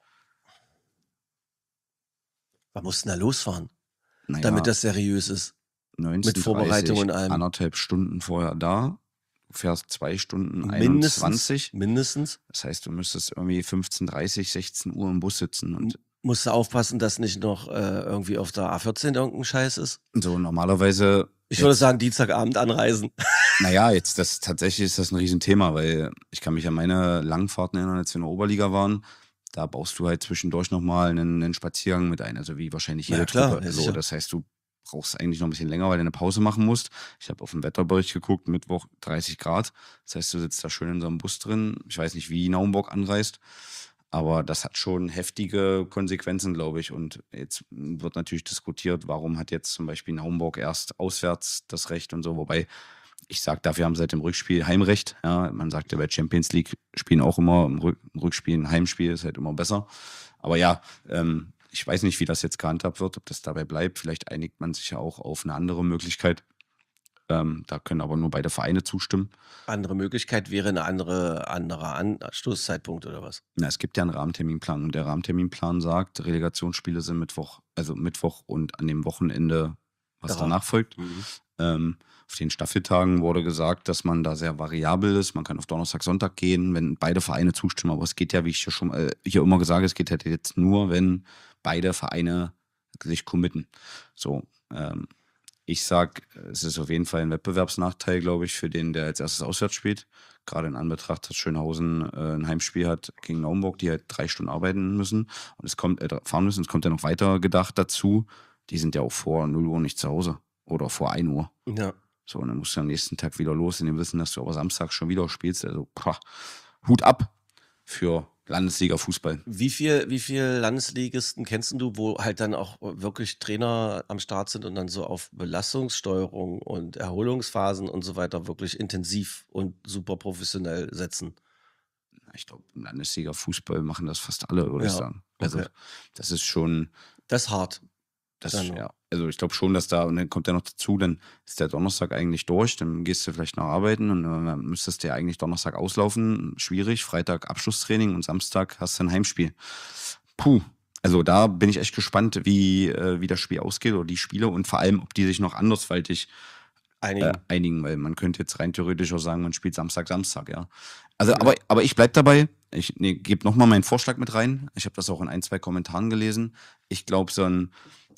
Wir mussten da losfahren, Naja, damit das seriös ist. 19:30, Vorbereitung und allem. 1,5 Stunden vorher da. Du fährst 2 Stunden 21. Mindestens. Das heißt, du müsstest irgendwie 15:30, 16 Uhr im Bus sitzen. Und Musst du aufpassen, dass nicht noch irgendwie auf der A14 irgendein Scheiß ist. so normalerweise. Ich würde sagen, Dienstagabend anreisen. Naja, tatsächlich ist das ein Riesenthema, weil ich kann mich an meine Langfahrten erinnern, als wir in der Oberliga waren. Da baust du halt zwischendurch nochmal einen Spaziergang mit ein, also wie wahrscheinlich jede Ja, klar, Truppe. ja, So, sicher. das heißt, du brauchst eigentlich noch ein bisschen länger, weil du eine Pause machen musst. Ich habe auf den Wetterbericht geguckt, Mittwoch 30 Grad. Das heißt, du sitzt da schön in so einem Bus drin. Ich weiß nicht, wie Naumburg anreist, aber das hat schon heftige Konsequenzen, glaube ich. Und jetzt wird natürlich diskutiert, warum hat jetzt zum Beispiel Naumburg erst auswärts das Recht und so. Wobei ich sage, dafür haben sie seit dem Rückspiel Heimrecht. Ja, man sagt ja bei Champions League spielen auch immer im Rückspiel ein Heimspiel, ist halt immer besser. Aber ja, ich weiß nicht, wie das jetzt gehandhabt wird, ob das dabei bleibt. Vielleicht einigt man sich ja auch auf eine andere Möglichkeit. Da können aber nur beide Vereine zustimmen. Andere Möglichkeit wäre eine anderer Anstoßzeitpunkt oder was? Na, es gibt ja einen Rahmenterminplan und der Rahmenterminplan sagt, Relegationsspiele sind Mittwoch und an dem Wochenende, was Darauf. danach folgt. Auf den Staffeltagen wurde gesagt, dass man da sehr variabel ist. Man kann auf Donnerstag, Sonntag gehen, wenn beide Vereine zustimmen. Aber es geht ja, wie ich hier immer gesagt habe, es geht halt jetzt nur, wenn beide Vereine sich committen. So, ich sag, es ist auf jeden Fall ein Wettbewerbsnachteil, glaube ich, für den, der als erstes auswärts spielt. Gerade in Anbetracht, dass Schönhausen ein Heimspiel hat gegen Naumburg, die halt 3 Stunden arbeiten müssen und fahren müssen. Es kommt ja noch weiter gedacht dazu. Die sind ja auch vor 0 Uhr nicht zu Hause oder vor 1 Uhr. Ja. So, und dann musst du am nächsten Tag wieder los, in dem Wissen, dass du aber Samstag schon wieder spielst. Also, Hut ab für Landesliga-Fußball. Wie viel Landesligisten kennst du, wo halt dann auch wirklich Trainer am Start sind und dann so auf Belastungssteuerung und Erholungsphasen und so weiter wirklich intensiv und super professionell setzen? Ich glaube, im Landesliga-Fußball machen das fast alle, würde ich sagen. Also, okay. das ist schon, Das ist hart. ja. Also, ich glaube schon, dass da, und dann kommt ja noch dazu, dann ist der Donnerstag eigentlich durch, dann gehst du vielleicht noch arbeiten und dann müsstest du ja eigentlich Donnerstag auslaufen. Schwierig, Freitag Abschlusstraining und Samstag hast du ein Heimspiel. Puh. Also, da bin ich echt gespannt, wie das Spiel ausgeht oder die Spiele und vor allem, ob die sich noch andersweitig einigen, weil man könnte jetzt rein theoretisch auch sagen, man spielt Samstag, ja. Also, aber ich bleib dabei. Ich gebe nochmal meinen Vorschlag mit rein. Ich habe das auch in 1, 2 Kommentaren gelesen. Ich glaube, so ein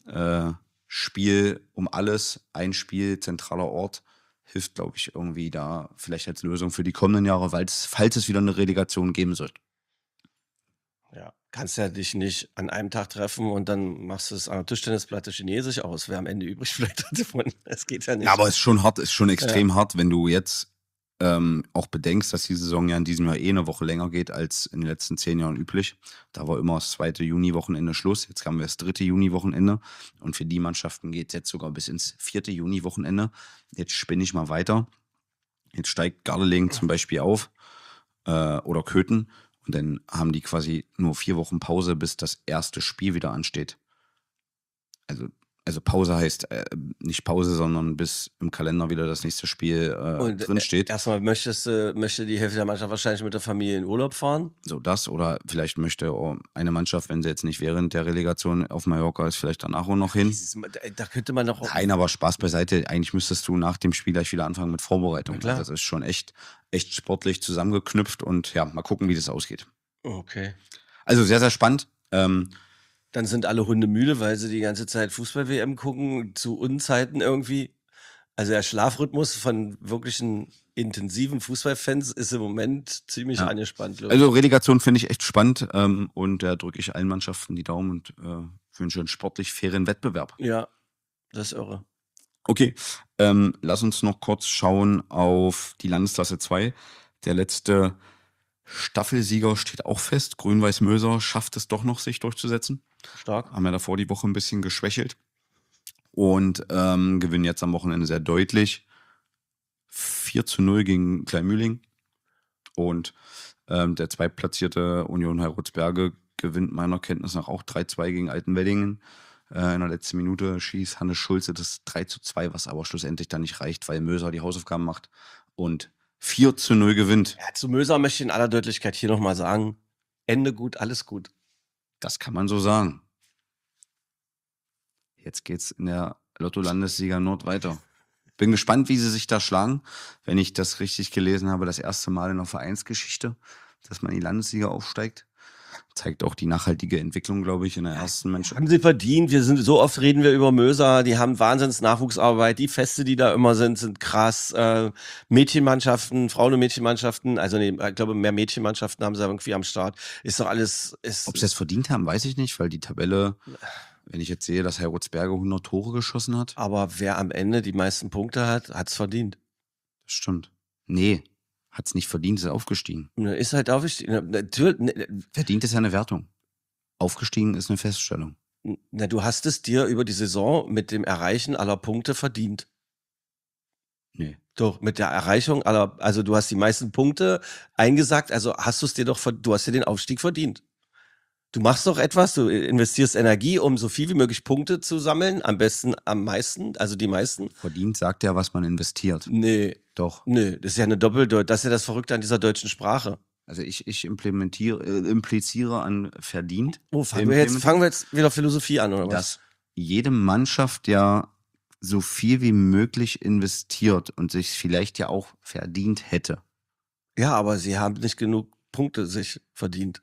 Spiel um alles, ein Spiel, zentraler Ort, hilft, glaube ich, irgendwie da vielleicht als Lösung für die kommenden Jahre, falls es wieder eine Relegation geben wird. Ja, kannst ja dich nicht an einem Tag treffen und dann machst du es an der Tischtennisplatte Chinesisch aus. Wer am Ende übrig bleibt davon, das geht ja nicht. Ja, aber es ist schon hart, ist schon extrem hart, wenn du jetzt auch bedenkst, dass die Saison ja in diesem Jahr eine Woche länger geht als in den letzten 10 Jahren üblich. Da war immer das 2. Juni-Wochenende Schluss. Jetzt haben wir das 3. Juni-Wochenende. Und für die Mannschaften geht es jetzt sogar bis ins 4. Juni-Wochenende. Jetzt spinne ich mal weiter. Jetzt steigt Gardelegen zum Beispiel auf oder Köthen. Und dann haben die quasi nur 4 Wochen Pause, bis das erste Spiel wieder ansteht. Also Pause heißt nicht Pause, sondern bis im Kalender wieder das nächste Spiel drin steht. Erstmal möchte die Hälfte der Mannschaft wahrscheinlich mit der Familie in Urlaub fahren. So das, oder vielleicht möchte auch eine Mannschaft, wenn sie jetzt nicht während der Relegation auf Mallorca ist, vielleicht danach auch noch hin. Da könnte man noch... Nein, aber Spaß beiseite. Eigentlich müsstest du nach dem Spiel gleich wieder anfangen mit Vorbereitung. Na klar. Also das ist schon echt sportlich zusammengeknüpft und ja, mal gucken, wie das ausgeht. Okay. Also sehr, sehr spannend. Dann sind alle Hunde müde, weil sie die ganze Zeit Fußball-WM gucken, zu Unzeiten irgendwie. Also der Schlafrhythmus von wirklichen intensiven Fußballfans ist im Moment ziemlich angespannt. Also Relegation finde ich echt spannend und da drücke ich allen Mannschaften die Daumen und wünsche einen sportlich fairen Wettbewerb. Ja, das ist irre. Okay, lass uns noch kurz schauen auf die Landesklasse 2. Der letzte Staffelsieger steht auch fest. Grün-Weiß-Möser schafft es doch noch, sich durchzusetzen. Stark. Haben ja davor die Woche ein bisschen geschwächelt. Und gewinnen jetzt am Wochenende sehr deutlich. 4:0 gegen Kleinmühling. Und der zweitplatzierte Union Heilbronn gewinnt meiner Kenntnis nach auch 3:2 gegen Altenweddingen. In der letzten Minute schießt Hannes Schulze das 3:2, was aber schlussendlich dann nicht reicht, weil Möser die Hausaufgaben macht und 4:0 gewinnt. Ja, zu Möser möchte ich in aller Deutlichkeit hier nochmal sagen, Ende gut, alles gut. Das kann man so sagen. Jetzt geht's in der Lotto-Landesliga Nord weiter. Bin gespannt, wie sie sich da schlagen. Wenn ich das richtig gelesen habe, das erste Mal in der Vereinsgeschichte, dass man in die Landesliga aufsteigt. Zeigt auch die nachhaltige Entwicklung, glaube ich, in der ersten Mannschaft. Haben sie verdient. So oft reden wir über Möser. Die haben Wahnsinns Nachwuchsarbeit. Die Feste, die da immer sind krass. Mädchenmannschaften, Frauen- und Mädchenmannschaften. Also nee, ich glaube, mehr Mädchenmannschaften haben sie irgendwie am Start. Ist doch alles... Ob sie es verdient haben, weiß ich nicht, weil die Tabelle, wenn ich jetzt sehe, dass Heilbronn 100 Tore geschossen hat. Aber wer am Ende die meisten Punkte hat, hat's verdient. Das stimmt. Nee, hat's nicht verdient, ist aufgestiegen. Ist halt aufgestiegen. Natürlich. Verdient ist ja eine Wertung. Aufgestiegen ist eine Feststellung. Na, du hast es dir über die Saison mit dem Erreichen aller Punkte verdient. Nee. Doch, mit der Erreichung aller, also du hast die meisten Punkte eingesagt, also hast du es dir doch, du hast dir den Aufstieg verdient. Du machst doch etwas, du investierst Energie, um so viel wie möglich Punkte zu sammeln, am besten am meisten, also die meisten. Verdient sagt ja, was man investiert. Nee. Doch. Nee, das ist ja eine das ist ja das Verrückte an dieser deutschen Sprache. Also ich impliziere an verdient. Oh, fangen wir jetzt wieder Philosophie an, oder was? Dass jede Mannschaft ja so viel wie möglich investiert und sich vielleicht ja auch verdient hätte. Ja, aber sie haben nicht genug Punkte sich verdient.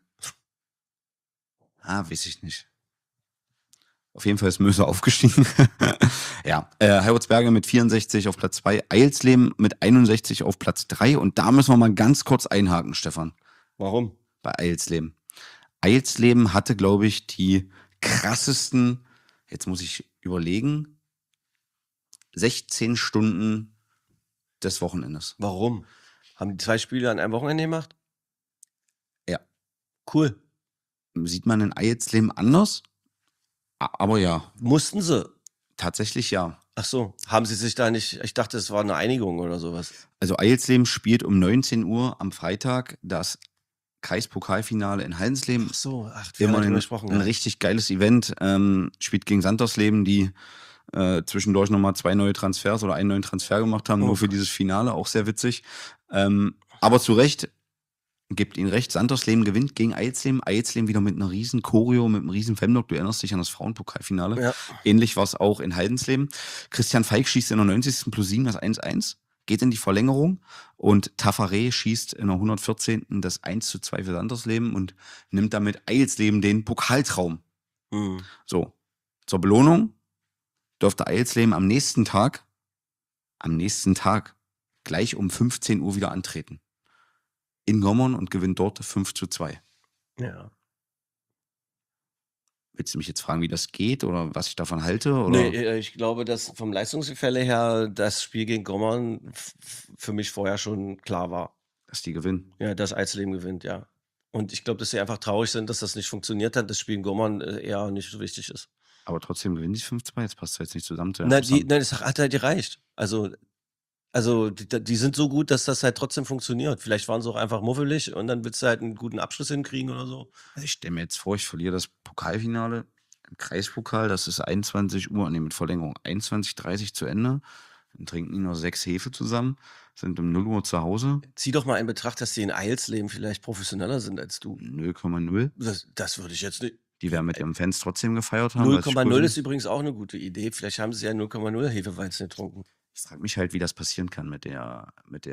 Weiß ich nicht. Auf jeden Fall ist Möser aufgestiegen. Ja, Heilbronn mit 64 auf Platz 2, Eilsleben mit 61 auf Platz 3 und da müssen wir mal ganz kurz einhaken, Stefan. Warum? Bei Eilsleben. Eilsleben hatte, glaube ich, die krassesten, jetzt muss ich überlegen, 16 Stunden des Wochenendes. Warum? Haben die 2 Spiele an einem Wochenende gemacht? Ja. Cool. Sieht man in Eielsleben anders? Aber ja, Mussten sie? tatsächlich ja. Ach so, haben sie sich da nicht, ich dachte, es war eine Einigung oder sowas. Also Eielsleben spielt um 19 Uhr am Freitag das Kreispokalfinale in Haldensleben. Ach so, wir Immer haben drüber ein gesprochen. ein Ja. richtig geiles Event. Spielt gegen Sandersleben, die zwischendurch nochmal 2 neue Transfers oder einen neuen Transfer gemacht haben, Oh nur für dieses Finale, auch sehr witzig. Aber zu Recht, gibt ihnen recht, Sandersleben gewinnt gegen Eielsleben. Eielsleben wieder mit einer riesen Choreo, mit einem riesen Femdog. Du erinnerst dich an das Frauenpokalfinale. Ja. Ähnlich war es auch in Haldensleben. Christian Feig schießt in der 90. plus 7 das 1-1, geht in die Verlängerung und Tafaré schießt in der 114. das 1:2 für Sandersleben und nimmt damit Eielsleben den Pokaltraum. Hm. So, zur Belohnung durfte Eielsleben am nächsten Tag, gleich um 15 Uhr wieder antreten. In Gommern und gewinnt dort 5:2. Ja. Willst du mich jetzt fragen, wie das geht oder was ich davon halte? Oder? Nee, ich glaube, dass vom Leistungsgefälle her das Spiel gegen Gommern für mich vorher schon klar war. Dass die gewinnen. Ja, dass Eisleben gewinnt, ja. Und ich glaube, dass sie einfach traurig sind, dass das nicht funktioniert hat, das Spiel in Gommern eher nicht so wichtig ist. Aber trotzdem gewinnen die 5:2, jetzt passt das jetzt nicht zusammen. Nein, das hat halt gereicht. Also die sind so gut, dass das halt trotzdem funktioniert. Vielleicht waren sie auch einfach muffelig und dann willst du halt einen guten Abschluss hinkriegen oder so. Also ich stelle mir jetzt vor, ich verliere das Pokalfinale im Kreispokal, das ist 21 Uhr, mit Verlängerung 21:30 zu Ende. Dann trinken die nur 6 Hefe zusammen, sind um 0 Uhr zu Hause. Zieh doch mal in Betracht, dass die in Eielsleben vielleicht professioneller sind als du. 0,0. Das würde ich jetzt nicht. Die werden mit ihren Fans trotzdem gefeiert haben. was ich cool 0,0 finde. ist übrigens auch eine gute Idee. Vielleicht haben sie ja 0,0 Hefeweizen getrunken. Ich frage mich halt, wie das passieren kann mit der.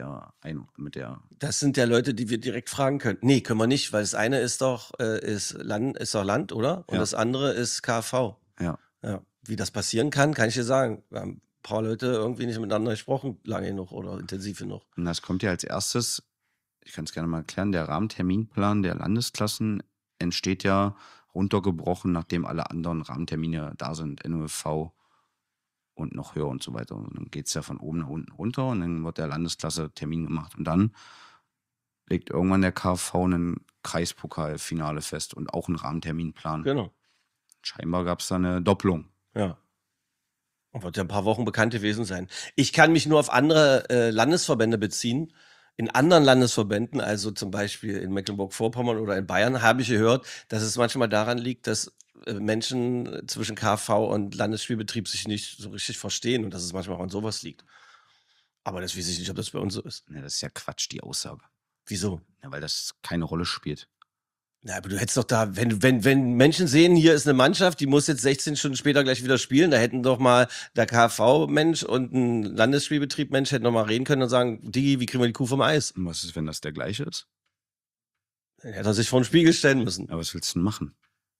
Das sind ja Leute, die wir direkt fragen können. Nee, können wir nicht, weil das eine ist doch Land, oder? Und Ja. das andere ist KV. Ja. Ja. Wie das passieren kann ich dir sagen. Wir haben ein paar Leute irgendwie nicht miteinander gesprochen, lange genug oder intensiv genug. Und das kommt ja als erstes, ich kann es gerne mal erklären, der Rahmenterminplan der Landesklassen entsteht ja runtergebrochen, nachdem alle anderen Rahmentermine da sind, NOFV und noch höher und so weiter. Und dann geht es ja von oben nach unten runter und dann wird der Landesklasse Termin gemacht. Und dann legt irgendwann der KV einen Kreispokalfinale fest und auch einen Rahmenterminplan. Genau. Scheinbar gab es da eine Doppelung. Ja. Und wird ja ein paar Wochen bekannt gewesen sein. Ich kann mich nur auf andere Landesverbände beziehen. In anderen Landesverbänden, also zum Beispiel in Mecklenburg-Vorpommern oder in Bayern, habe ich gehört, dass es manchmal daran liegt, dass Menschen zwischen KV und Landesspielbetrieb sich nicht so richtig verstehen und dass es manchmal auch an sowas liegt. Aber das weiß ich nicht, ob das bei uns so ist. Ja, das ist ja Quatsch, die Aussage. Wieso? Ja, weil das keine Rolle spielt. Na, aber du hättest doch da, wenn Menschen sehen, hier ist eine Mannschaft, die muss jetzt 16 Stunden später gleich wieder spielen, da hätten doch mal der KV-Mensch und ein Landesspielbetrieb-Mensch hätten doch mal reden können und sagen, Digi, wie kriegen wir die Kuh vom Eis? Und was ist, wenn das der gleiche ist? Dann hätte er sich vor den Spiegel stellen müssen. Aber was willst du denn machen?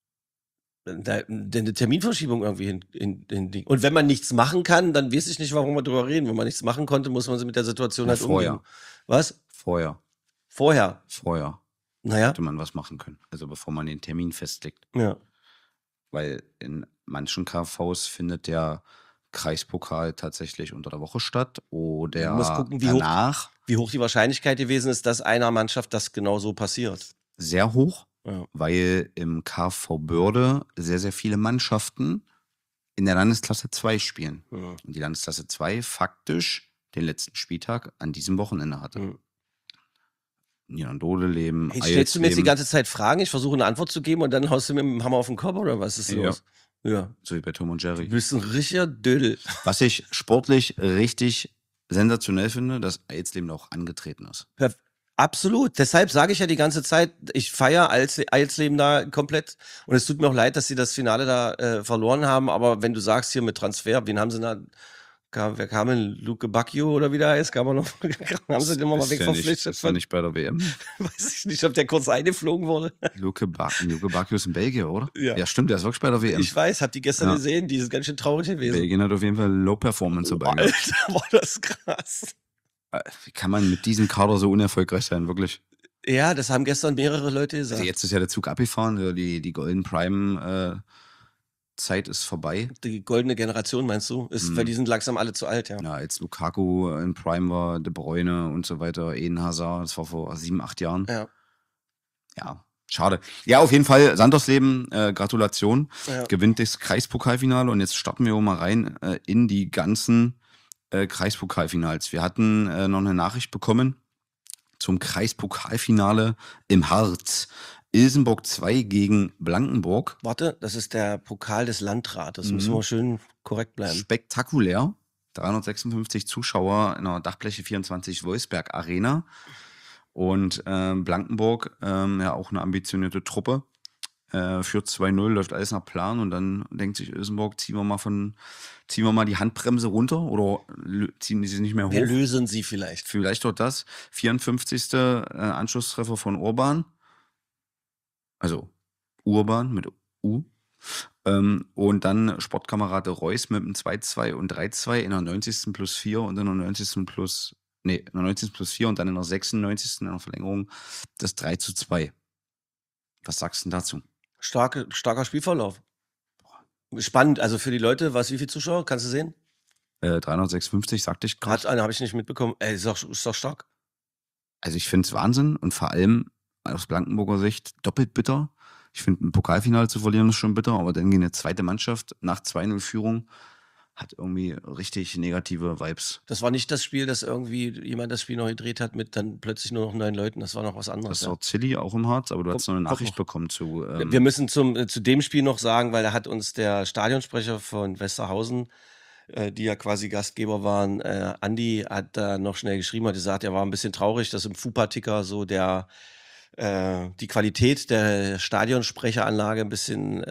Eine Terminverschiebung irgendwie hin. Und wenn man nichts machen kann, dann weiß ich nicht, warum wir drüber reden. Wenn man nichts machen konnte, muss man sich mit der Situation Na, halt vorher. umgehen. Was? Vorher Vorher. Naja. hätte man was machen können. Also bevor man den Termin festlegt. Ja. Weil in manchen KVs findet der Kreispokal tatsächlich unter der Woche statt oder Man muss gucken, wie hoch- danach Wie hoch die Wahrscheinlichkeit gewesen ist, dass einer Mannschaft das genau so passiert. sehr hoch, Ja. weil im KV Börde sehr, sehr viele Mannschaften in der Landesklasse 2 spielen. Ja. Und die Landesklasse 2 faktisch den letzten Spieltag an diesem Wochenende hatte. Mhm. Niederndodeleben, Hey, stellst du mir jetzt die Eielsleben, ganze Zeit Fragen? Ich versuche eine Antwort zu geben und dann haust du mir mit dem Hammer auf den Kopf oder was ist Ja. los? Ja. so wie bei Tom und Du Jerry. bist ein richtiger Dödel. Was ich sportlich richtig sensationell finde, dass Eielsleben auch angetreten ist. Absolut. Deshalb sage ich ja die ganze Zeit, ich feiere Eielsleben da komplett. Und es tut mir auch leid, dass sie das Finale da verloren haben. Aber wenn du sagst hier mit Transfer, wen haben sie da? Wer kam denn? Luke Bacchio oder wie der heißt? Haben sie den mal Ist weg ja nicht, verpflichtet? ist ja nicht bei der WM. Weiß ich nicht, ob der kurz eingeflogen wurde. Luke Bacchio ist in Belgien, oder? Ja. Ja, stimmt, der ist wirklich bei der WM. Ich weiß, hab die gestern Ja. gesehen, die ist ganz schön traurig gewesen. Belgien hat auf jeden Fall Low Performance dabei gehabt. Alter, war das krass. Wie kann man mit diesem Kader so unerfolgreich sein, wirklich? Ja, das haben gestern mehrere Leute gesagt. Also jetzt ist ja der Zug abgefahren, die Golden Prime Zeit ist vorbei. Die goldene Generation, meinst du? Weil die sind langsam alle zu alt, ja. Ja, als Lukaku in Prime war, De Bruyne und so weiter, Eden Hazard, das war vor 7, 8 Jahren. Ja, schade. Ja, auf jeden Fall, Sandersleben, Gratulation. Ja. Gewinnt das Kreispokalfinale und jetzt starten wir mal rein in die ganzen Kreispokalfinals. Wir hatten noch eine Nachricht bekommen zum Kreispokalfinale im Harz. Ilsenburg 2 gegen Blankenburg. Warte, das ist der Pokal des Landrates. Müssen wir schön korrekt bleiben. Spektakulär. 356 Zuschauer in der Dachfläche 24 Wolfsberg Arena. Und Blankenburg, ja auch eine ambitionierte Truppe. Führt 2-0, läuft alles nach Plan und dann denkt sich Ilsenburg, ziehen wir mal die Handbremse runter oder ziehen die sie nicht mehr hoch. Wir lösen sie vielleicht. Vielleicht dort das. 54. Anschlusstreffer von Urban. Also Urban mit U. Und dann Sportkamerad Reus mit einem 2-2 und 3-2 in der 90. plus 4 und in der 90. plus 4 und dann in der 96. in der Verlängerung das 3-2. Was sagst du denn dazu? Starker Spielverlauf. Spannend, also für die Leute, wie viele Zuschauer, kannst du sehen? 356, sagte ich gerade. Habe ich nicht mitbekommen. Ey, ist doch stark. Also ich finde es Wahnsinn und vor allem aus Blankenburger Sicht doppelt bitter. Ich finde, ein Pokalfinale zu verlieren ist schon bitter, aber dann gegen eine zweite Mannschaft nach 2-0 Führung hat irgendwie richtig negative Vibes. Das war nicht das Spiel, dass irgendwie jemand das Spiel noch gedreht hat mit dann plötzlich nur noch 9 Leuten. Das war noch was anderes. Das war Zilli auch im Harz, aber du hast noch eine Nachricht bekommen zu... Wir müssen zu dem Spiel noch sagen, weil da hat uns der Stadionsprecher von Westerhausen, die ja quasi Gastgeber waren, Andi, hat da noch schnell geschrieben, hat gesagt, er war ein bisschen traurig, dass im FUPA-Ticker so die Qualität der Stadionsprecheranlage ein bisschen,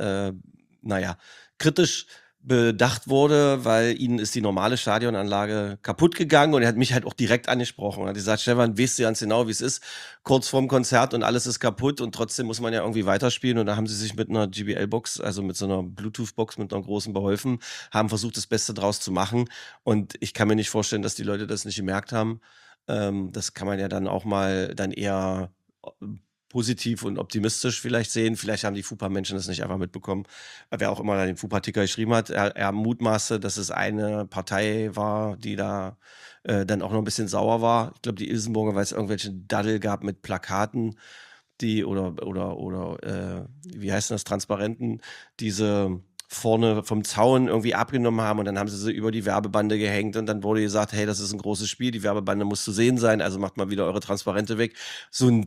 kritisch bedacht wurde, weil ihnen ist die normale Stadionanlage kaputt gegangen und er hat mich halt auch direkt angesprochen und hat gesagt, Stefan, weißt du ganz genau, wie es ist, kurz vorm Konzert und alles ist kaputt und trotzdem muss man ja irgendwie weiterspielen und da haben sie sich mit einer GBL-Box, also mit so einer Bluetooth-Box, mit einer großen beholfen, haben versucht, das Beste draus zu machen und ich kann mir nicht vorstellen, dass die Leute das nicht gemerkt haben. Das kann man ja dann auch mal dann eher positiv und optimistisch vielleicht sehen. Vielleicht haben die FUPA-Menschen das nicht einfach mitbekommen. Wer auch immer da den FUPA-Ticker geschrieben hat, er mutmaßte, dass es eine Partei war, die da dann auch noch ein bisschen sauer war. Ich glaube, die Ilsenburger, weil es irgendwelche Daddel gab mit Plakaten, die oder wie heißt das, Transparenten, diese vorne vom Zaun irgendwie abgenommen haben und dann haben sie über die Werbebande gehängt und dann wurde gesagt, hey, das ist ein großes Spiel, die Werbebande muss zu sehen sein, also macht mal wieder eure Transparente weg. So ein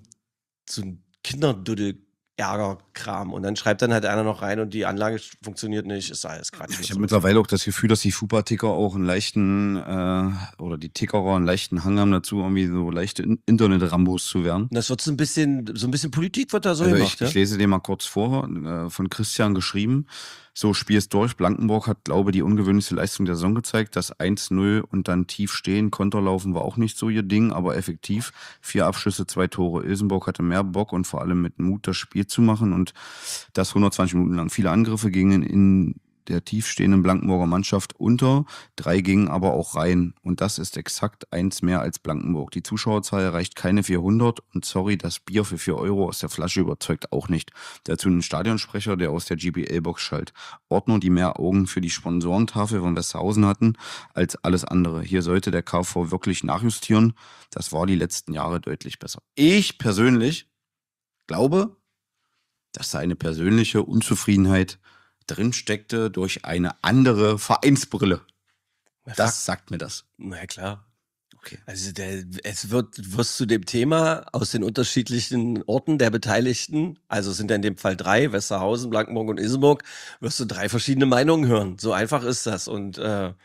Kinderduddel-Ärger-Kram. Und dann schreibt dann halt einer noch rein und die Anlage funktioniert nicht. Ist alles Quatsch. Ich habe mittlerweile auch das Gefühl, dass die FUPA-Ticker auch einen leichten, oder die Tickerer einen leichten Hang haben dazu, irgendwie so leichte Internet-Rambos zu werden. Das wird so ein bisschen Politik wird da so Also gemacht. ich lese dir mal kurz vor, von Christian geschrieben. So, Spiel ist durch. Blankenburg hat, glaube ich, die ungewöhnlichste Leistung der Saison gezeigt. Das 1-0 und dann tief stehen, Konterlaufen war auch nicht so ihr Ding, aber effektiv. 4 Abschlüsse, 2 Tore. Ilsenburg hatte mehr Bock und vor allem mit Mut das Spiel zu machen und das 120 Minuten lang. Viele Angriffe gingen in der tiefstehenden Blankenburger Mannschaft unter, 3 gingen aber auch rein und das ist exakt 1 mehr als Blankenburg. Die Zuschauerzahl erreicht keine 400 und sorry, das Bier für 4 Euro aus der Flasche überzeugt auch nicht. Dazu ein Stadionsprecher, der aus der GBL-Box schallt. Ordner, die mehr Augen für die Sponsorentafel von Westerhausen hatten als alles andere. Hier sollte der KV wirklich nachjustieren. Das war die letzten Jahre deutlich besser. Ich persönlich glaube, dass da eine persönliche Unzufriedenheit drin steckte durch eine andere Vereinsbrille. Das sagt mir das. Na klar. Okay. Also wirst zu dem Thema aus den unterschiedlichen Orten der Beteiligten, also es sind ja in dem Fall 3, Westerhausen, Blankenburg und Ilsenburg, wirst du 3 verschiedene Meinungen hören. So einfach ist das. Und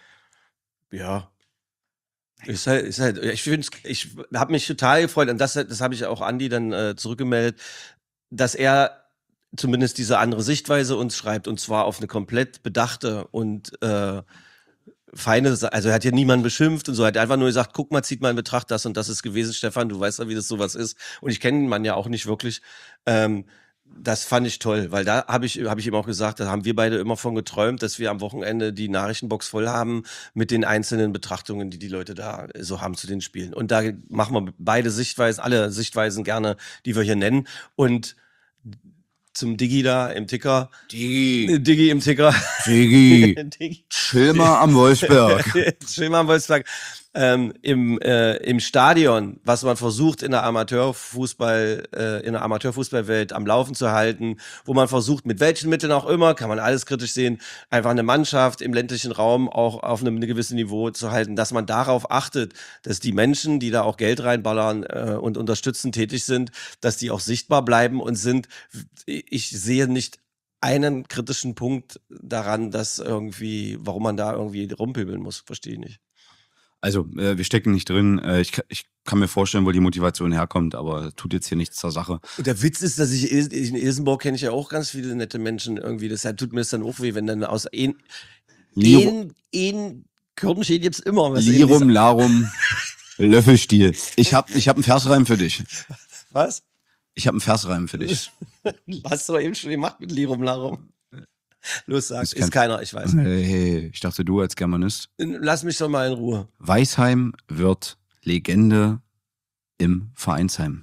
ja. Ich habe mich total gefreut und das habe ich auch Andi dann zurückgemeldet, dass er zumindest diese andere Sichtweise uns schreibt und zwar auf eine komplett bedachte und feine, also er hat ja niemanden beschimpft und so, er hat einfach nur gesagt, guck mal, zieht mal in Betracht, das und das ist gewesen, Stefan, du weißt ja, wie das sowas ist und ich kenne den Mann ja auch nicht wirklich, das fand ich toll, weil da habe ich ihm auch gesagt, da haben wir beide immer von geträumt, dass wir am Wochenende die Nachrichtenbox voll haben mit den einzelnen Betrachtungen, die Leute da so haben zu den Spielen und da machen wir beide Sichtweisen, alle Sichtweisen gerne, die wir hier nennen und zum Diggi da im Ticker. Digi, Diggi im Ticker. Diggi, chill mal am Wolfsberg. Chill mal am Wolfsberg. Im Stadion, was man versucht in der Amateurfußballwelt am Laufen zu halten, wo man versucht, mit welchen Mitteln auch immer, kann man alles kritisch sehen, einfach eine Mannschaft im ländlichen Raum auch auf einem gewissen Niveau zu halten, dass man darauf achtet, dass die Menschen, die da auch Geld reinballern und unterstützend tätig sind, dass die auch sichtbar bleiben und sind. Ich sehe nicht einen kritischen Punkt daran, warum man da irgendwie rumpöbeln muss, verstehe ich nicht. Also, wir stecken nicht drin. Ich kann mir vorstellen, wo die Motivation herkommt, aber tut jetzt hier nichts zur Sache. Und der Witz ist, dass in Ilsenburg kenne ich ja auch ganz viele nette Menschen irgendwie. Deshalb tut mir das dann auch weh, wenn dann aus ein Körnchen gibt's immer. Was Lirum, Larum, Löffelstiel. Ich hab einen Versreim für dich. Was? Ich habe einen Versreim für dich. Hast du doch eben schon gemacht mit Lirum Larum. Los, sag. Ist keiner, ich weiß. Hey, ich dachte, du als Germanist. Lass mich doch mal in Ruhe. Weisheim wird Legende im Vereinsheim.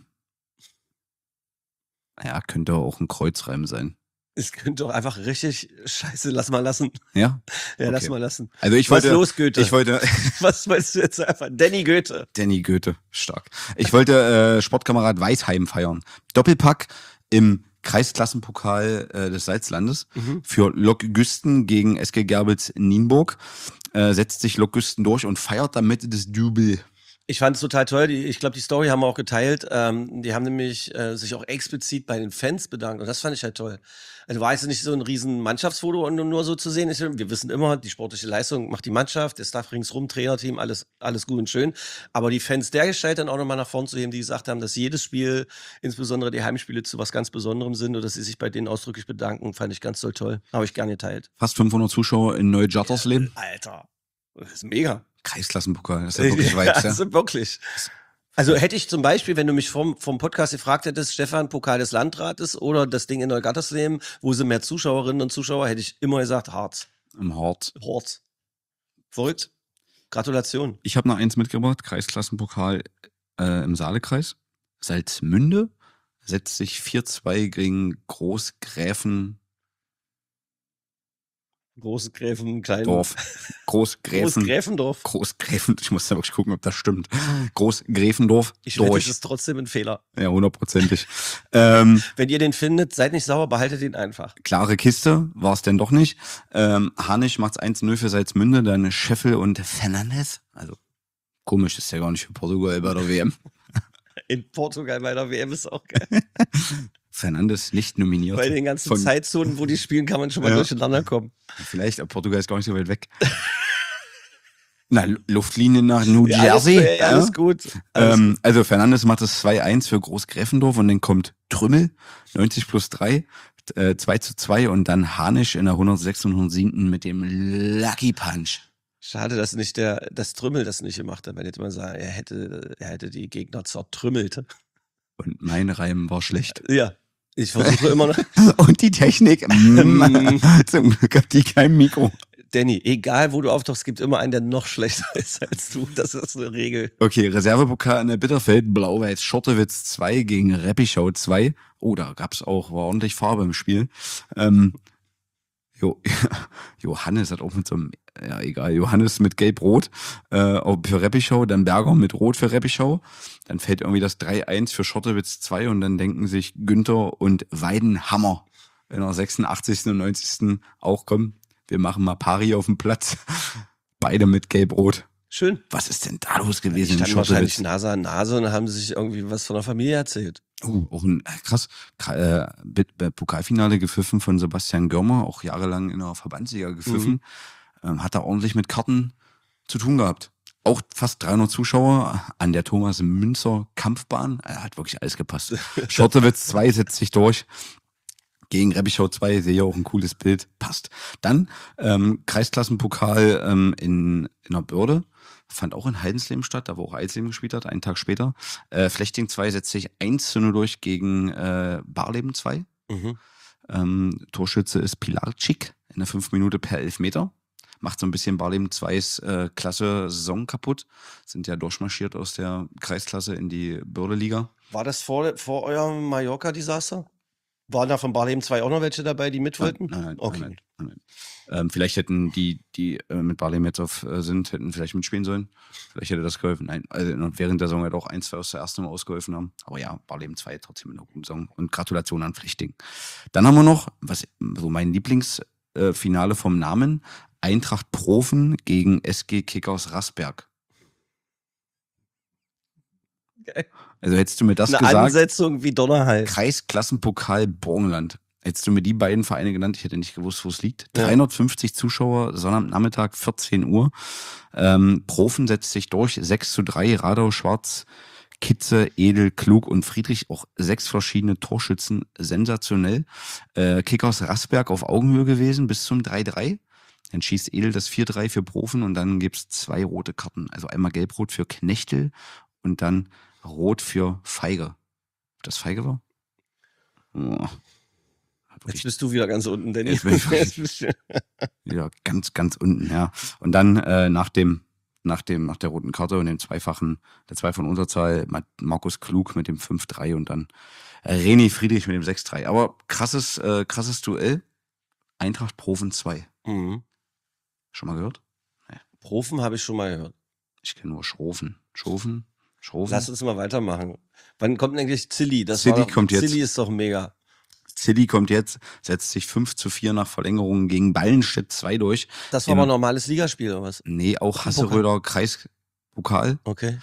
Ja, könnte auch ein Kreuzreim sein. Es könnte doch einfach richtig scheiße, lass mal lassen. Ja? Ja, Okay. lass mal lassen. Also Was ist los, Goethe? Ich wollte Was meinst du jetzt einfach? Danny Goethe. Danny Goethe, stark. Ich wollte Sportkamerad Weisheim feiern. Doppelpack im Kreisklassenpokal des Salzlandes für Lok Güsten gegen SG Gerbels Nienburg. Setzt sich Lok Güsten durch und feiert damit das Double. Ich fand es total toll. Ich glaube, die Story haben wir auch geteilt. Die haben nämlich sich auch explizit bei den Fans bedankt. Und das fand ich halt toll. Also war jetzt nicht so ein riesen Mannschaftsfoto und nur so zu sehen. Wir wissen immer, die sportliche Leistung macht die Mannschaft, der Staff ringsrum, Trainerteam, alles gut und schön. Aber die Fans dergestalt dann auch nochmal nach vorn zu heben, die gesagt haben, dass jedes Spiel, insbesondere die Heimspiele, zu was ganz Besonderem sind und dass sie sich bei denen ausdrücklich bedanken, fand ich ganz toll. Habe ich gerne geteilt. Fast 500 Zuschauer in Neu-Jartersleben. Alter, das ist mega. Kreisklassenpokal, das ist ja wirklich weit. Ja, also wirklich. Also hätte ich zum Beispiel, wenn du mich vom Podcast gefragt hättest, Stefan, Pokal des Landrates oder das Ding in Neugattersleben, wo sind mehr Zuschauerinnen und Zuschauer, hätte ich immer gesagt, Harz. Im Hort. Verrückt. Gratulation. Ich habe noch eins mitgebracht, Kreisklassenpokal im Saalekreis. Salzmünde setzt sich 4-2 gegen Großgräfen Großgräfen, kleinen Dorf. Großgräfendorf. Großgräfen, ich muss da wirklich gucken, ob das stimmt. Großgräfendorf Ich wette, durch. das ist trotzdem ein Fehler. Ja, 100%. Wenn ihr den findet, seid nicht sauer, behaltet ihn einfach. Klare Kiste, war es denn doch nicht. Harnisch macht's 1-0 für Salzmünde, dann Scheffel und Fernandes. Also komisch, ist ja gar nicht für Portugal bei der WM. In Portugal bei der WM ist auch geil. Fernandes nicht nominiert. Bei den ganzen Zeitzonen, wo die spielen, kann man schon mal durcheinander kommen. Vielleicht, aber Portugal ist gar nicht so weit weg. Na, Luftlinie nach New Jersey. Alles gut. Also Fernandes macht das 2-1 für Großgräfendorf und dann kommt Trümmel, 90 plus 3, 2-2 und dann Harnisch in der 106. und 107. mit dem Lucky Punch. Schade, dass das Trümmel das nicht gemacht hat, weil hätte man sagen, er hätte die Gegner zertrümmelt. Und mein Reim war schlecht. Ja, ich versuche immer noch. Und die Technik, zum Glück hat die kein Mikro. Danny, egal wo du auftauchst, es gibt immer einen, der noch schlechter ist als du. Das ist eine Regel. Okay, Reservepokal in der Bitterfeld, Blau-Weiß Schottewitz 2 gegen Reppichau 2. Oh, da gab's auch, war ordentlich Farbe im Spiel. Johannes hat auch mit so einem, ja egal, Johannes mit Gelb-Rot für Reppichau, dann Berger mit Rot für Reppichau. Dann fällt irgendwie das 3-1 für Schottewitz 2 und dann denken sich Günther und Weidenhammer in der 86. und 90. auch, komm, wir machen mal Pari auf dem Platz. Beide mit Gelb-Rot. Schön. Was ist denn da los gewesen Die in standen wahrscheinlich Schottewitz? Nase an Nase und haben sich irgendwie was von der Familie erzählt. Auch ein krass Pokalfinale gepfiffen von Sebastian Görmer, auch jahrelang in der Verbandsliga gepfiffen. Hat da ordentlich mit Karten zu tun gehabt. Auch fast 300 Zuschauer an der Thomas-Münzer Kampfbahn. Hat wirklich alles gepasst. Schottewitz 2 setzt sich durch. Gegen Reppichau 2 sehe ich auch ein cooles Bild. Passt. Dann Kreisklassenpokal in der Börde. Fand auch in Heidensleben statt, da wo auch Eisleben gespielt hat, einen Tag später. Flechting 2 setzt sich 1-0 durch gegen Barleben 2. Torschütze ist Pilarczyk in der 5 Minute per Elfmeter. Macht so ein bisschen Barleben 2's klasse Saison kaputt. Sind ja durchmarschiert aus der Kreisklasse in die Bördeliga. War das vor eurem Mallorca-Desaster? Waren da von Barleben 2 auch noch welche dabei, die mit wollten? Nein. Okay. Vielleicht hätten die mit Barley jetzt hätten vielleicht mitspielen sollen. Vielleicht hätte das geholfen. Nein, also während der Saison hat auch 1, 2 aus der ersten Mal ausgeholfen haben. Aber ja, Barleben 2 trotzdem in einer guten Saison. Und Gratulation an Pflichting. Dann haben wir noch, so mein Lieblingsfinale vom Namen, Eintracht Profen gegen SG Kickers Rasberg. Okay. Also hättest du mir das Eine gesagt, Ansetzung wie Donnerhall. Kreisklassenpokal Burgenland. Hättest du mir die beiden Vereine genannt, ich hätte nicht gewusst, wo es liegt. Ja. 350 Zuschauer, Sonnabendnachmittag, 14 Uhr. Profen setzt sich durch, 6:3, Radau, Schwarz, Kitze, Edel, Klug und Friedrich, auch 6 verschiedene Torschützen, sensationell. Kickers Rasberg auf Augenhöhe gewesen, bis zum 3:3. Dann schießt Edel das 4:3 für Profen und dann gibt's 2 rote Karten. Also einmal gelb-rot für Knechtel und dann rot für Feige. Ob das Feige war? Oh. Jetzt bist du wieder ganz unten, Danny. Jetzt bin ich wieder ganz, ganz unten, ja. Und dann nach der roten Karte und dem der 2 von Unterzahl, Markus Klug mit dem 5:3 und dann René Friedrich mit dem 6:3. Aber krasses Duell. Eintracht Profen 2. Mhm. Schon mal gehört? Profen habe ich schon mal gehört. Ich kenne nur Schrofen. Lass uns mal weitermachen. Wann kommt denn eigentlich Zilli? Zilli kommt jetzt. Zilli ist doch mega. Zilli kommt jetzt, setzt sich 5:4 nach Verlängerung gegen Ballenstedt 2 durch. Das war aber ein normales Ligaspiel, oder was? Nee, auch Hasseröder Kreispokal. Okay.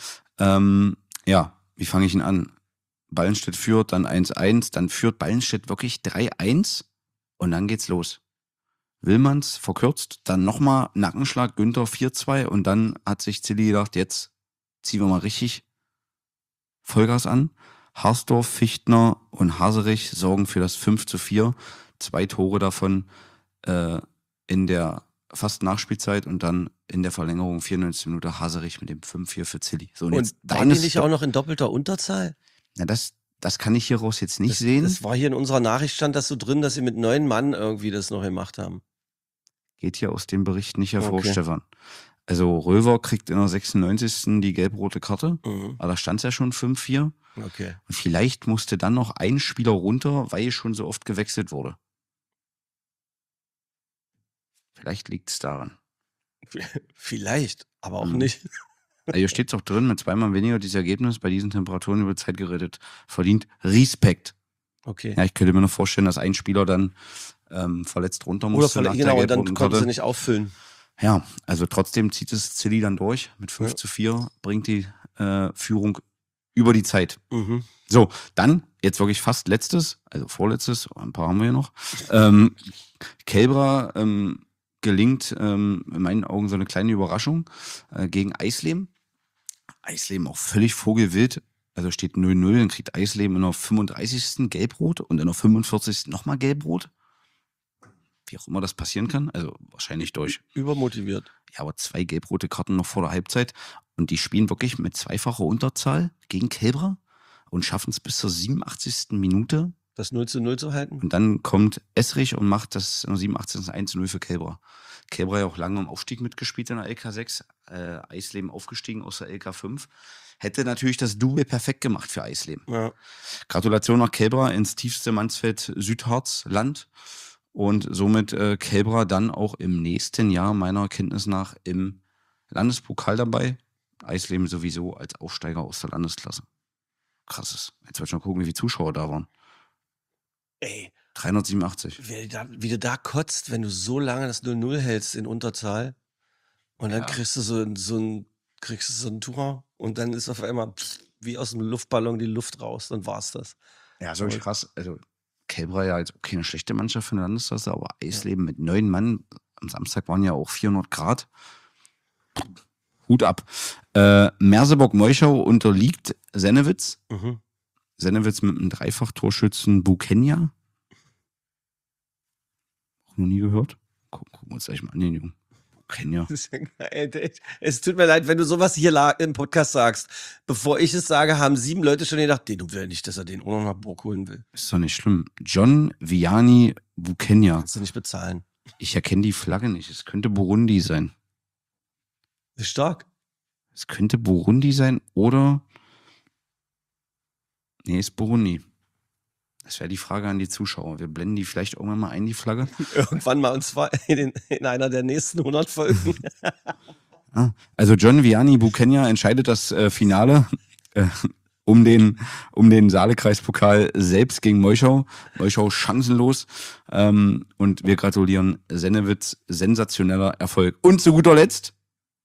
Ja, wie fange ich ihn an? Ballenstedt führt, dann 1:1, dann führt Ballenstedt wirklich 3:1 und dann geht's los. Willmanns verkürzt, dann nochmal Nackenschlag, Günther 4:2 und dann hat sich Zilli gedacht, jetzt ziehen wir mal richtig Vollgas an. Harsdorf, Fichtner und Haserich sorgen für das 5:4. 2 Tore davon in der fast Nachspielzeit und dann in der Verlängerung 94 Minuten Haserich mit dem 5:4 für Zilli. So, und jetzt waren die nicht auch noch in doppelter Unterzahl? Ja, das kann ich hieraus jetzt nicht sehen. Das war hier in unserer Nachricht, stand das so drin, dass sie mit 9 Mann irgendwie das noch gemacht haben. Geht hier aus dem Bericht nicht hervor, Okay. Stefan. Also Röver kriegt in der 96. die gelb-rote Karte, aber da stand es ja schon 5:4. Okay. Und vielleicht musste dann noch ein Spieler runter, weil schon so oft gewechselt wurde. Vielleicht liegt es daran. Vielleicht, aber auch nicht. Ja, hier steht es auch drin, mit 2 Mann weniger dieses Ergebnis bei diesen Temperaturen über Zeit gerettet. Verdient Respekt. Okay. Ja, ich könnte mir noch vorstellen, dass ein Spieler dann verletzt runter Oder musste. nach der genau, und dann gelb-roten konnten Karte. sie nicht auffüllen. Ja, also trotzdem zieht es Zilli dann durch. Mit 5:4 bringt die Führung über die Zeit. Mhm. So, dann jetzt wirklich fast letztes, also vorletztes, ein paar haben wir ja noch. Kelbra gelingt in meinen Augen so eine kleine Überraschung gegen Eisleben. Eisleben auch völlig vogelwild. Also steht 0:0, dann kriegt Eisleben in der 35. gelb-rot und in der 45. nochmal gelb-rot. Wie auch immer das passieren kann. Also wahrscheinlich durch. Übermotiviert. Ja, aber 2 gelb-rote Karten noch vor der Halbzeit. Und die spielen wirklich mit 2-facher Unterzahl gegen Kelbra und schaffen es bis zur 87. Minute. Das 0:0 zu halten? Und dann kommt Esrich und macht das in der 87. 1:0 für Kelbra. Kelbra ja auch lange im Aufstieg mitgespielt in der LK 6. Eisleben aufgestiegen aus der LK 5. Hätte natürlich das Double perfekt gemacht für Eisleben. Ja. Gratulation nach Kelbra ins tiefste Mansfeld-Südharz-Land. Und somit Kelbra dann auch im nächsten Jahr meiner Kenntnis nach im Landespokal dabei. Eisleben sowieso als Aufsteiger aus der Landesklasse. Krasses. Jetzt wollte ich mal gucken, wie viele Zuschauer da waren. Ey, 387. wie du da kotzt, wenn du so lange das 0:0 hältst in Unterzahl und dann kriegst du so ein Tor und dann ist auf einmal wie aus dem Luftballon die Luft raus, dann war's das. Ja, so krass. Also Kelbra ja jetzt auch keine schlechte Mannschaft für eine Landesklasse, aber Eisleben mit 9 Mann. Am Samstag waren ja auch 400 Grad. Hut ab. Merseburg-Meuschau unterliegt Sennewitz. Mhm. Sennewitz mit einem Dreifach-Torschützen Bukenya. Auch noch nie gehört. Gucken wir uns gleich mal an, den Jungen. Bukenya. Das ist ja geil. Es tut mir leid, wenn du sowas hier im Podcast sagst. Bevor ich es sage, haben 7 Leute schon gedacht, du willst nicht, dass er den auch noch nach Burg holen will. Ist doch nicht schlimm. John Vianney Bukenya. Kannst du nicht bezahlen. Ich erkenne die Flagge nicht. Es könnte Burundi sein. Ist stark. Es könnte Burundi sein oder. Nee, ist Burundi. Das wäre die Frage an die Zuschauer. Wir blenden die vielleicht irgendwann mal ein, die Flagge. Irgendwann mal, und zwar in einer der nächsten 100 Folgen. Ja. Also John Vianney Bukenya entscheidet das Finale um den Saale-Kreispokal selbst gegen Moischau. Moischau chancenlos. Und wir gratulieren Sennewitz, sensationeller Erfolg. Und zu guter Letzt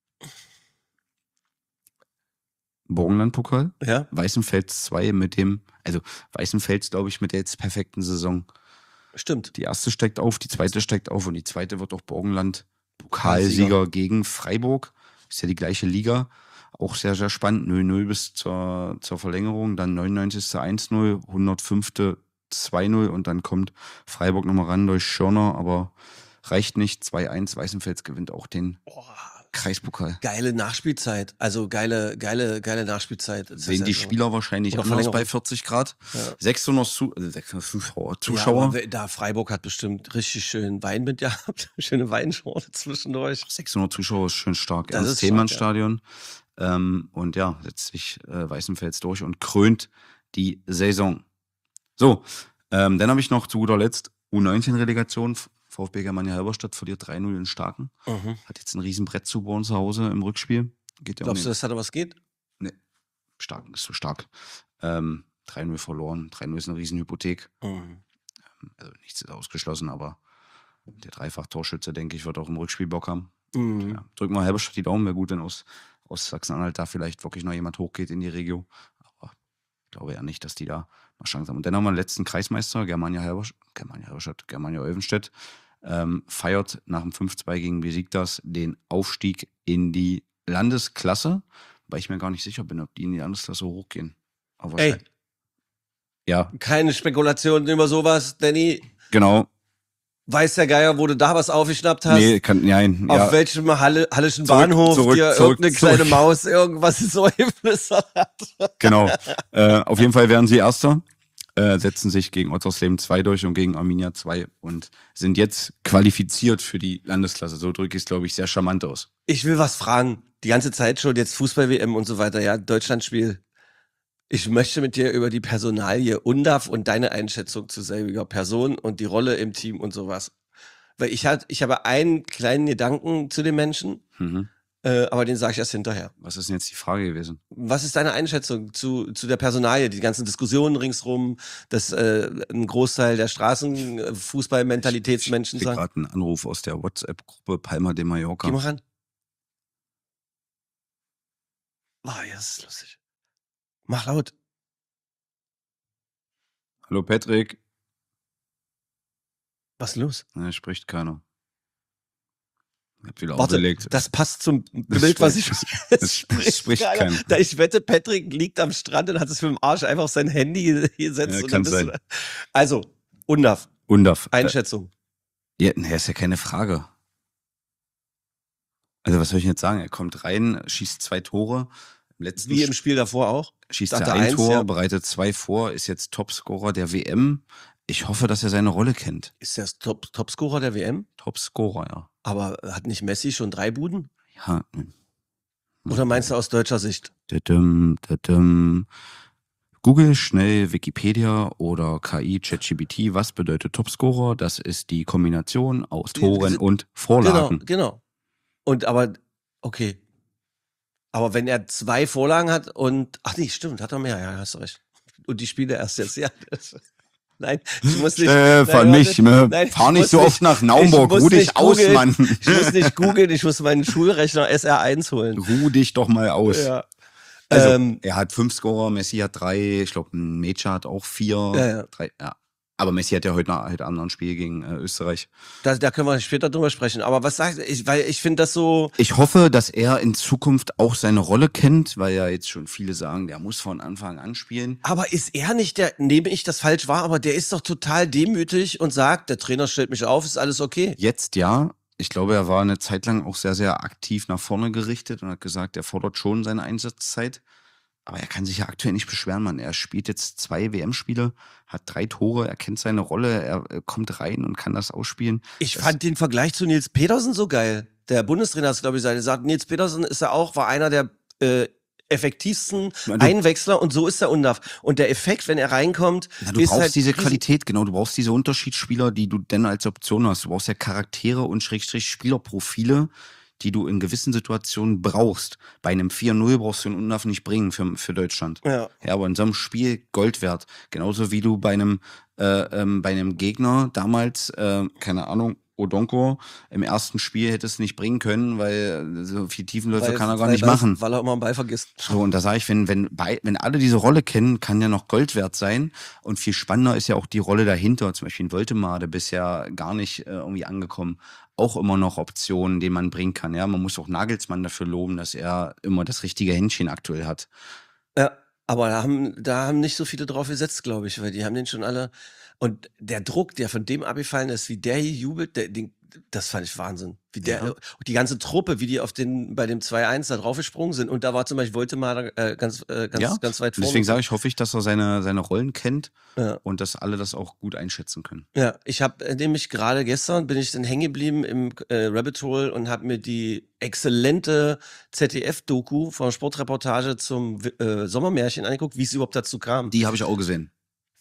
Burgenland-Pokal. Ja. Weißenfels 2 Weißenfels, glaube ich, mit der jetzt perfekten Saison. Stimmt. Die erste steigt auf, die zweite steigt auf und die zweite wird auch Burgenland-Pokalsieger gegen Freiburg. Ist ja die gleiche Liga. Auch sehr, sehr spannend. 0-0 bis zur Verlängerung. Dann 99. 1-0, 105. 2-0 und dann kommt Freiburg nochmal ran durch Schörner, aber reicht nicht. 2-1. Weißenfels gewinnt auch den Kreispokal. Geile Nachspielzeit. Also geile Nachspielzeit. Sehen die Spieler wahrscheinlich anders bei 40 Grad. Ja. 600 Zuschauer. Ja, aber da Freiburg hat bestimmt richtig schön Wein mit gehabt. Schöne Weinschorle zwischendurch. 600 Zuschauer ist schön stark. Das ist Themenstadion. Ja. Und ja, setzt sich Weißenfels durch und krönt die Saison. So, dann habe ich noch zu guter Letzt U19-Relegation. VfB Germania Halberstadt verliert 3-0 in Starken. Hat jetzt ein riesen Brett zu bauen zu Hause im Rückspiel. Glaubst du, dass da was geht? Nee, Starken ist so stark. 3-0 verloren. 3-0 ist eine riesen Hypothek. Also nichts ist ausgeschlossen, aber der Dreifach-Torschütze, denke ich, wird auch im Rückspiel Bock haben. Ja, drücken wir Halberstadt die Daumen, wäre gut, wenn aus Sachsen-Anhalt da vielleicht wirklich noch jemand hochgeht in die Regio. Aber ich glaube ja nicht, dass die da mal Chance haben. Und dann haben wir den letzten Kreismeister, Germania Olvenstedt, feiert nach dem 5-2 gegen Besiktas den Aufstieg in die Landesklasse, weil ich mir gar nicht sicher bin, ob die in die Landesklasse hochgehen. Aber ja. Keine Spekulationen über sowas, Danny. Genau. Weiß der Geier, wo du da was aufgeschnappt hast? Nee, nein. Auf welchem hallischen Bahnhof dir irgendeine kleine Maus irgendwas so geflüstert hat? Genau. Auf jeden Fall werden sie Erster, setzen sich gegen Ottersleben 2 durch und gegen Arminia 2 und sind jetzt qualifiziert für die Landesklasse. So drücke ich es, glaube ich, sehr charmant aus. Ich will was fragen. Die ganze Zeit schon, jetzt Fußball-WM und so weiter, ja, Deutschlandspiel. Ich möchte mit dir über die Personalie Undav und deine Einschätzung zu selbiger Person und die Rolle im Team und sowas. Weil ich habe einen kleinen Gedanken zu den Menschen, aber den sage ich erst hinterher. Was ist denn jetzt die Frage gewesen? Was ist deine Einschätzung zu der Personalie, die ganzen Diskussionen ringsrum, dass ein Großteil der Straßenfußball-Mentalitätsmenschen sagen? Ich krieg gerade einen Anruf aus der WhatsApp-Gruppe Palma de Mallorca. Geh mal ran. Ja, das ist lustig. Mach laut. Hallo Patrick. Was ist los? Ne, spricht keiner. Ich hab wieder Warte, aufgelegt. das passt zum Bild, was ich... Es spricht keiner. Ich wette, Patrick liegt am Strand und hat es mit dem Arsch einfach auf sein Handy gesetzt. Ja, kann sein. Also, Undav. Einschätzung. Ja, ist ja keine Frage. Also was soll ich jetzt sagen? Er kommt rein, schießt 2 Tore. Wie im Spiel davor auch? Schießt er ein Tor, bereitet 2 vor, ist jetzt Topscorer der WM. Ich hoffe, dass er seine Rolle kennt. Ist er Topscorer der WM? Topscorer, ja. Aber hat nicht Messi schon 3 Buden? Ja. Oder meinst du aus deutscher Sicht? Google schnell Wikipedia oder KI ChatGPT. Was bedeutet Topscorer? Das ist die Kombination aus Toren und Vorlagen. Genau. Und aber, okay. Aber wenn er 2 Vorlagen hat und, ach nee, stimmt, hat er mehr, ja, hast du recht. Und die Spiele erst jetzt, ja. Nein, ich muss nicht. Fahr nicht so oft nach Naumburg, ruh dich aus, Mann. Ich muss nicht googeln, ich muss meinen Schulrechner SR1 holen. Ruh dich doch mal aus. Ja. Also, er hat 5 Scorer, Messi hat 3, ich glaube, Mecha hat auch 4. Ja. 3, ja. Aber Messi hat ja heute Abend ein Spiel gegen Österreich. Da können wir später drüber sprechen. Aber was sagst du? Weil ich finde das so... Ich hoffe, dass er in Zukunft auch seine Rolle kennt, weil ja jetzt schon viele sagen, der muss von Anfang an spielen. Aber ist er nicht nehme ich das falsch wahr, aber der ist doch total demütig und sagt, der Trainer stellt mich auf, ist alles okay. Jetzt ja. Ich glaube, er war eine Zeit lang auch sehr, sehr aktiv nach vorne gerichtet und hat gesagt, er fordert schon seine Einsatzzeit. Aber er kann sich ja aktuell nicht beschweren, Mann. Er spielt jetzt 2 WM-Spiele, hat 3 Tore, er kennt seine Rolle, er kommt rein und kann das ausspielen. Ich fand den Vergleich zu Nils Petersen so geil. Der Bundestrainer hat es, glaube ich, gesagt, Nils Petersen war einer der effektivsten Einwechsler und so ist der Undav. Und der Effekt, wenn er reinkommt, du ist brauchst halt diese Qualität, genau, du brauchst diese Unterschiedsspieler, die du dann als Option hast. Du brauchst ja Charaktere und Spielerprofile, die du in gewissen Situationen brauchst. Bei einem 4-0 brauchst du einen Undav nicht bringen für Deutschland. Ja. Aber in so einem Spiel Gold wert. Genauso wie du bei einem Gegner damals, keine Ahnung, Odonko im ersten Spiel hättest nicht bringen können, weil so viel Tiefenläufe kann er gar nicht machen. Weil er immer einen Ball vergisst. So, und da sage ich, wenn alle diese Rolle kennen, kann ja noch Gold wert sein. Und viel spannender ist ja auch die Rolle dahinter. Zum Beispiel in Woltemade bisher gar nicht irgendwie angekommen. Auch immer noch Optionen, die man bringen kann. Ja, man muss auch Nagelsmann dafür loben, dass er immer das richtige Händchen aktuell hat. Ja, aber da haben nicht so viele drauf gesetzt, glaube ich, weil die haben den schon alle. Und der Druck, der von dem abgefallen ist, wie der hier jubelt, das fand ich Wahnsinn. Wie der, die ganze Truppe, wie die bei dem 2-1 da draufgesprungen sind. Und da war zum Beispiel Woltemade ganz weit vorne. Deswegen sage ich, hoffe ich, dass er seine Rollen kennt und dass alle das auch gut einschätzen können. Ja, ich habe nämlich gerade gestern bin ich dann hängen geblieben im Rabbit Hole und habe mir die exzellente ZDF-Doku von Sportreportage zum Sommermärchen angeguckt, wie es überhaupt dazu kam. Die habe ich auch gesehen.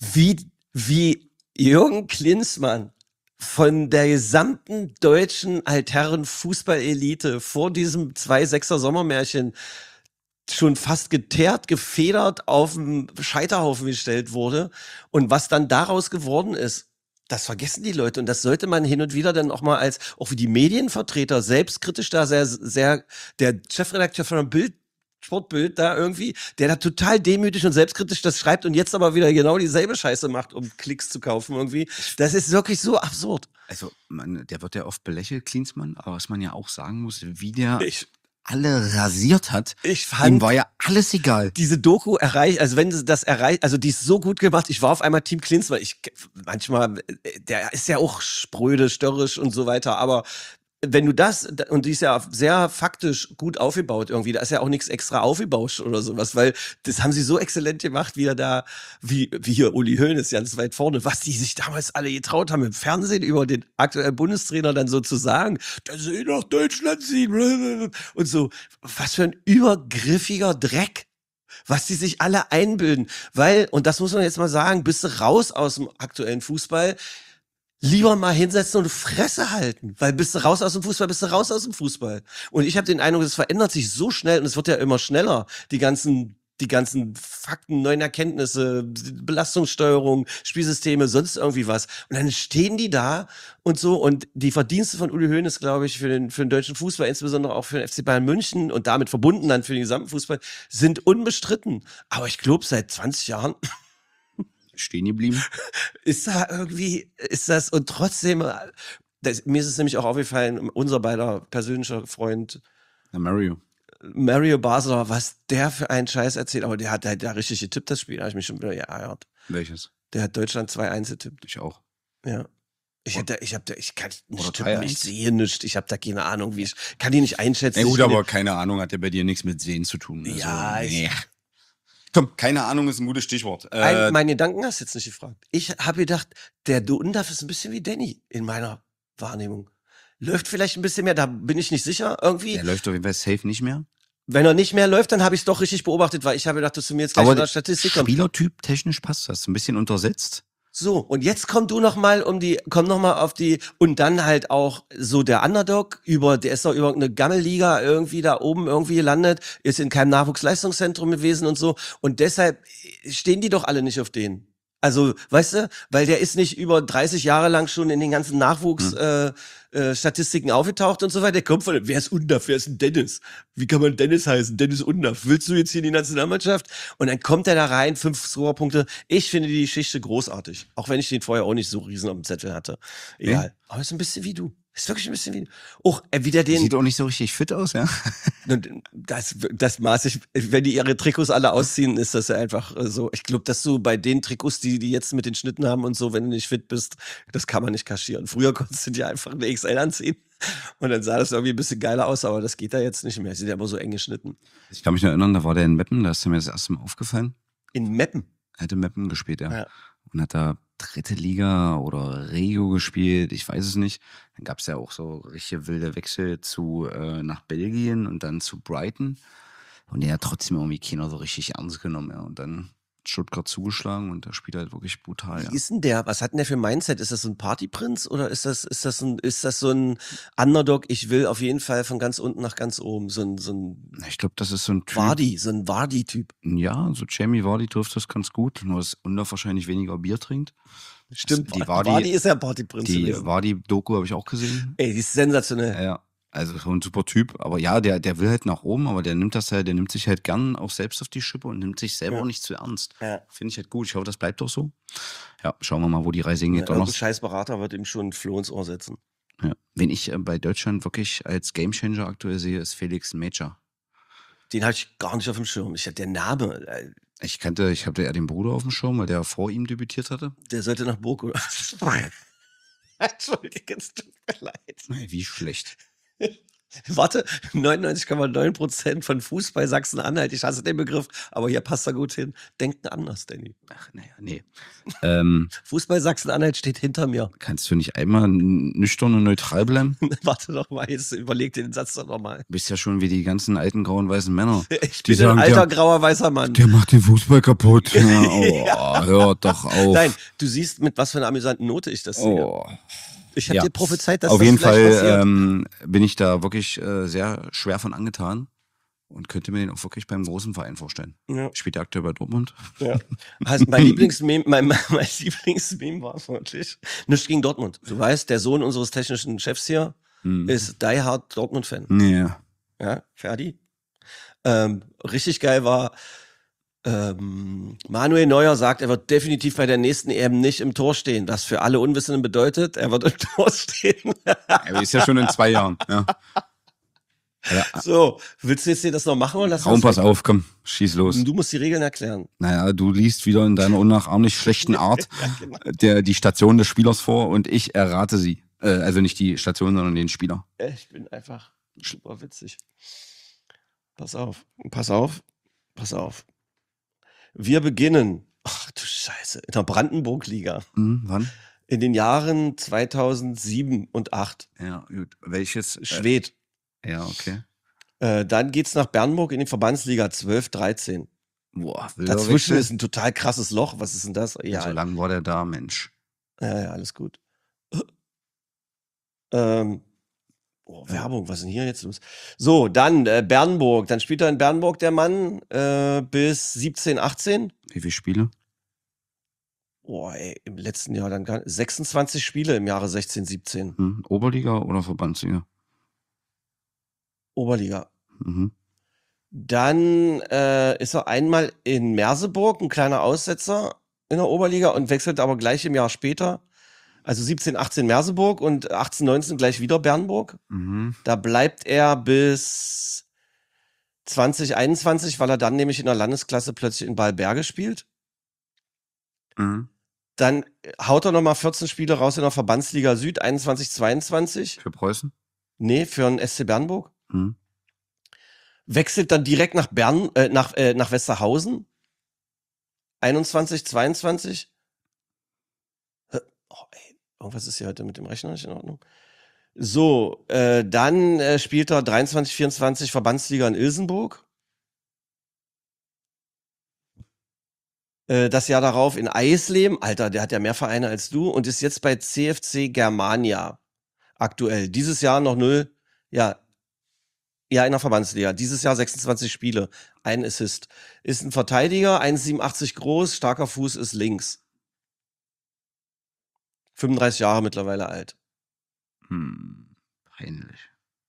Wie Jürgen Klinsmann von der gesamten deutschen Altherren-Fußballelite vor diesem 2-6er Sommermärchen schon fast geteert, gefedert auf den Scheiterhaufen gestellt wurde und was dann daraus geworden ist, das vergessen die Leute und das sollte man hin und wieder dann auch mal auch wie die Medienvertreter selbstkritisch da sehr, der Chefredakteur von der Sportbild da irgendwie, der da total demütig und selbstkritisch das schreibt und jetzt aber wieder genau dieselbe Scheiße macht, um Klicks zu kaufen irgendwie. Das ist wirklich so absurd. Also, der wird ja oft belächelt, Klinsmann, aber was man ja auch sagen muss, wie der alle rasiert hat, ihm war ja alles egal. Diese Doku erreicht, also wenn sie das erreicht, also die ist so gut gemacht, ich war auf einmal Team Klinsmann, manchmal, der ist ja auch spröde, störrisch und so weiter, aber wenn du und die ist ja sehr faktisch gut aufgebaut irgendwie, da ist ja auch nichts extra aufgebauscht oder sowas, weil das haben sie so exzellent gemacht, wie hier Uli Hoeneß ganz weit vorne, was die sich damals alle getraut haben im Fernsehen über den aktuellen Bundestrainer dann so zu sagen, dass sie nach Deutschland ziehen und so, was für ein übergriffiger Dreck. Was die sich alle einbilden, und das muss man jetzt mal sagen, bist du raus aus dem aktuellen Fußball, lieber mal hinsetzen und Fresse halten, weil bist du raus aus dem Fußball. Und ich habe den Eindruck, es verändert sich so schnell und es wird ja immer schneller, die ganzen Fakten, neuen Erkenntnisse, Belastungssteuerung, Spielsysteme, sonst irgendwie was. Und dann stehen die da und so und die Verdienste von Uli Hoeneß, glaube ich, für den deutschen Fußball, insbesondere auch für den FC Bayern München und damit verbunden dann für den gesamten Fußball, sind unbestritten. Aber ich glaube, seit 20 Jahren stehen geblieben. Ist das, und trotzdem, mir ist es nämlich auch aufgefallen, unser beider persönlicher Freund Mario Basler, was der für einen Scheiß erzählt, aber der hat da richtig getippt, das Spiel, da habe ich mich schon wieder geärgert. Welches? Der hat Deutschland 2-1 getippt. Ich auch. Ja. Ich sehe nichts, ich habe da keine Ahnung, ich kann die nicht einschätzen. Ja gut, aber keine Ahnung hat ja bei dir nichts mit Sehen zu tun. Also, ja, komm, keine Ahnung ist ein gutes Stichwort. Meine Gedanken hast du jetzt nicht gefragt. Ich habe gedacht, der Undav ist ein bisschen wie Danny in meiner Wahrnehmung. Läuft vielleicht ein bisschen mehr, da bin ich nicht sicher irgendwie. Der läuft auf jeden Fall safe nicht mehr. Wenn er nicht mehr läuft, dann habe ich es doch richtig beobachtet, weil ich habe gedacht, dass du mir jetzt gleich in der Statistik kommst. Spielertyp technisch passt das, ein bisschen untersetzt. So, und jetzt komm noch mal auf die, und dann halt auch so der Underdog der ist doch über eine Gammelliga irgendwie da oben irgendwie gelandet, ist in keinem Nachwuchsleistungszentrum gewesen und so, und deshalb stehen die doch alle nicht auf den. Also, weißt du, weil der ist nicht über 30 Jahre lang schon in den ganzen Nachwuchsstatistiken aufgetaucht und so weiter. Der kommt wer ist Undav, wer ist ein Dennis? Wie kann man Dennis heißen? Dennis Undav. Willst du jetzt hier in die Nationalmannschaft? Und dann kommt er da rein, 5 Scorerpunkte. Ich finde die Geschichte großartig. Auch wenn ich den vorher auch nicht so riesen auf dem Zettel hatte. Egal. Ja. Aber ist ein bisschen wie du. Ist wirklich ein bisschen wie, sieht auch nicht so richtig fit aus, ja. Das maß ich, wenn die ihre Trikots alle ausziehen, ist das ja einfach so. Ich glaube, dass du bei den Trikots, die jetzt mit den Schnitten haben und so, wenn du nicht fit bist, das kann man nicht kaschieren. Früher konntest du dir einfach eine XL anziehen und dann sah das irgendwie ein bisschen geiler aus, aber das geht da jetzt nicht mehr. Sie sind ja immer so eng geschnitten. Ich kann mich noch erinnern, da war der in Meppen, da ist mir das erste Mal aufgefallen. In Meppen? Er hat in Meppen gespielt, ja. Und hat da 3. Liga oder Regio gespielt, ich weiß es nicht. Dann gab es ja auch so richtig wilde Wechsel nach Belgien und dann zu Brighton. Und den hat trotzdem irgendwie keiner so richtig ernst genommen. Ja. Und dann Stuttgart zugeschlagen und der spielt halt wirklich brutal. Ja. Wie ist denn der? Was hat denn der für ein Mindset? Ist das so ein Partyprinz oder ist das so ein Underdog? Ich will auf jeden Fall von ganz unten nach ganz oben. So ein Ich glaube, das ist so ein Typ. so ein Vardy-Typ. Ja, so Jamie Vardy trifft das ganz gut, nur dass Under wahrscheinlich weniger Bier trinkt. Stimmt, Die Vardy ist ja Partyprinz Die gewesen. Vardy-Doku habe ich auch gesehen. Ey, die ist sensationell. Ja, also so ein super Typ. Aber ja, der will halt nach oben, aber der nimmt sich halt gern auch selbst auf die Schippe und nimmt sich selber auch nicht zu ernst. Ja. Finde ich halt gut. Ich hoffe, das bleibt auch so. Ja, schauen wir mal, wo die Reise hingeht. Irgendein scheiß Berater wird ihm schon Floh ins Ohr setzen. Ja. Wen ich bei Deutschland wirklich als Gamechanger aktuell sehe, ist Felix Major. Den hatte ich gar nicht auf dem Schirm. Der Name, Ich hatte ja den Bruder auf dem Schirm, weil der vor ihm debütiert hatte. der sollte nach Burg, oder? Entschuldigung, es tut mir leid. Wie schlecht. Warte, 99,9% von Fußball Sachsen-Anhalt. Ich hasse den Begriff, aber hier passt er gut hin. Denken anders, Danny. Ach, naja, nee. Fußball Sachsen-Anhalt steht hinter mir. Kannst du nicht einmal nüchtern und neutral bleiben? Warte doch mal, jetzt überleg dir den Satz doch nochmal. Du bist ja schon wie die ganzen alten grauen weißen Männer. Ich bin ein alter, grauer, weißer Mann. Der macht den Fußball kaputt. Ja, hör doch auf. Nein, du siehst, mit was für einer amüsanten Note ich das sehe. Oh. Ich habe dir prophezeit, dass auf das jeden vielleicht Fall passiert. bin ich da wirklich sehr schwer von angetan und könnte mir den auch wirklich beim großen Verein vorstellen. Ja. Spielt der aktuell bei Dortmund? Ja. Mein Lieblingsmeme war wirklich nichts gegen Dortmund. Du weißt, der Sohn unseres technischen Chefs hier ist Die Hard Dortmund-Fan. Ja. Ja, Ferdi. Richtig geil war, Manuel Neuer sagt, er wird definitiv bei der nächsten EM nicht im Tor stehen, was für alle Unwissenden bedeutet, er wird im Tor stehen. Er ist ja schon in 2 Jahren. Ja. So, willst du jetzt dir das noch machen oder lass Raum, pass auf, komm, schieß los. Du musst die Regeln erklären. Naja, du liest wieder in deiner unnachahmlich schlechten Art die Station des Spielers vor und ich errate sie. Also nicht die Station, sondern den Spieler. Ich bin einfach super witzig. Pass auf, pass auf, pass auf. Wir beginnen, ach du Scheiße, in der Brandenburg-Liga. Wann? In den Jahren 2007 und 2008. Ja, gut. Welches? Schwed. Ja, okay. Dann geht's nach Bernburg in die Verbandsliga 12, 13. Boah, Dazwischen ist ein total krasses Loch. Was ist denn das? Ja, so lange war der da, Mensch. ja, alles gut. Werbung, was ist denn hier jetzt los? So, dann Bernburg. Dann spielt er in Bernburg der Mann bis 17, 18. Wie viele Spiele? Boah, ey, im letzten Jahr dann 26 Spiele im Jahre 16, 17. Oberliga oder Verbandsliga? Oberliga. Mhm. Dann ist er einmal in Merseburg, ein kleiner Aussetzer in der Oberliga und wechselt aber gleich im Jahr später. Also 17, 18 Merseburg und 18, 19 gleich wieder Bernburg. Mhm. Da bleibt er bis 2021, weil er dann nämlich in der Landesklasse plötzlich in Ballberge spielt. Mhm. Dann haut er nochmal 14 Spiele raus in der Verbandsliga Süd, 21, 22. Für Preußen? Nee, für den SC Bernburg. Mhm. Wechselt dann direkt nach nach Westerhausen. 21, 22. Oh, ey, irgendwas ist hier heute mit dem Rechner nicht in Ordnung. So, dann spielt er 23, 24 Verbandsliga in Ilsenburg. Das Jahr darauf in Eisleben. Alter, der hat ja mehr Vereine als du und ist jetzt bei CFC Germania aktuell. Dieses Jahr noch 0. Ja, in der Verbandsliga. Dieses Jahr 26 Spiele. Ein Assist. Ist ein Verteidiger, 1,87 groß, starker Fuß, ist links. 35 Jahre mittlerweile alt. Peinlich.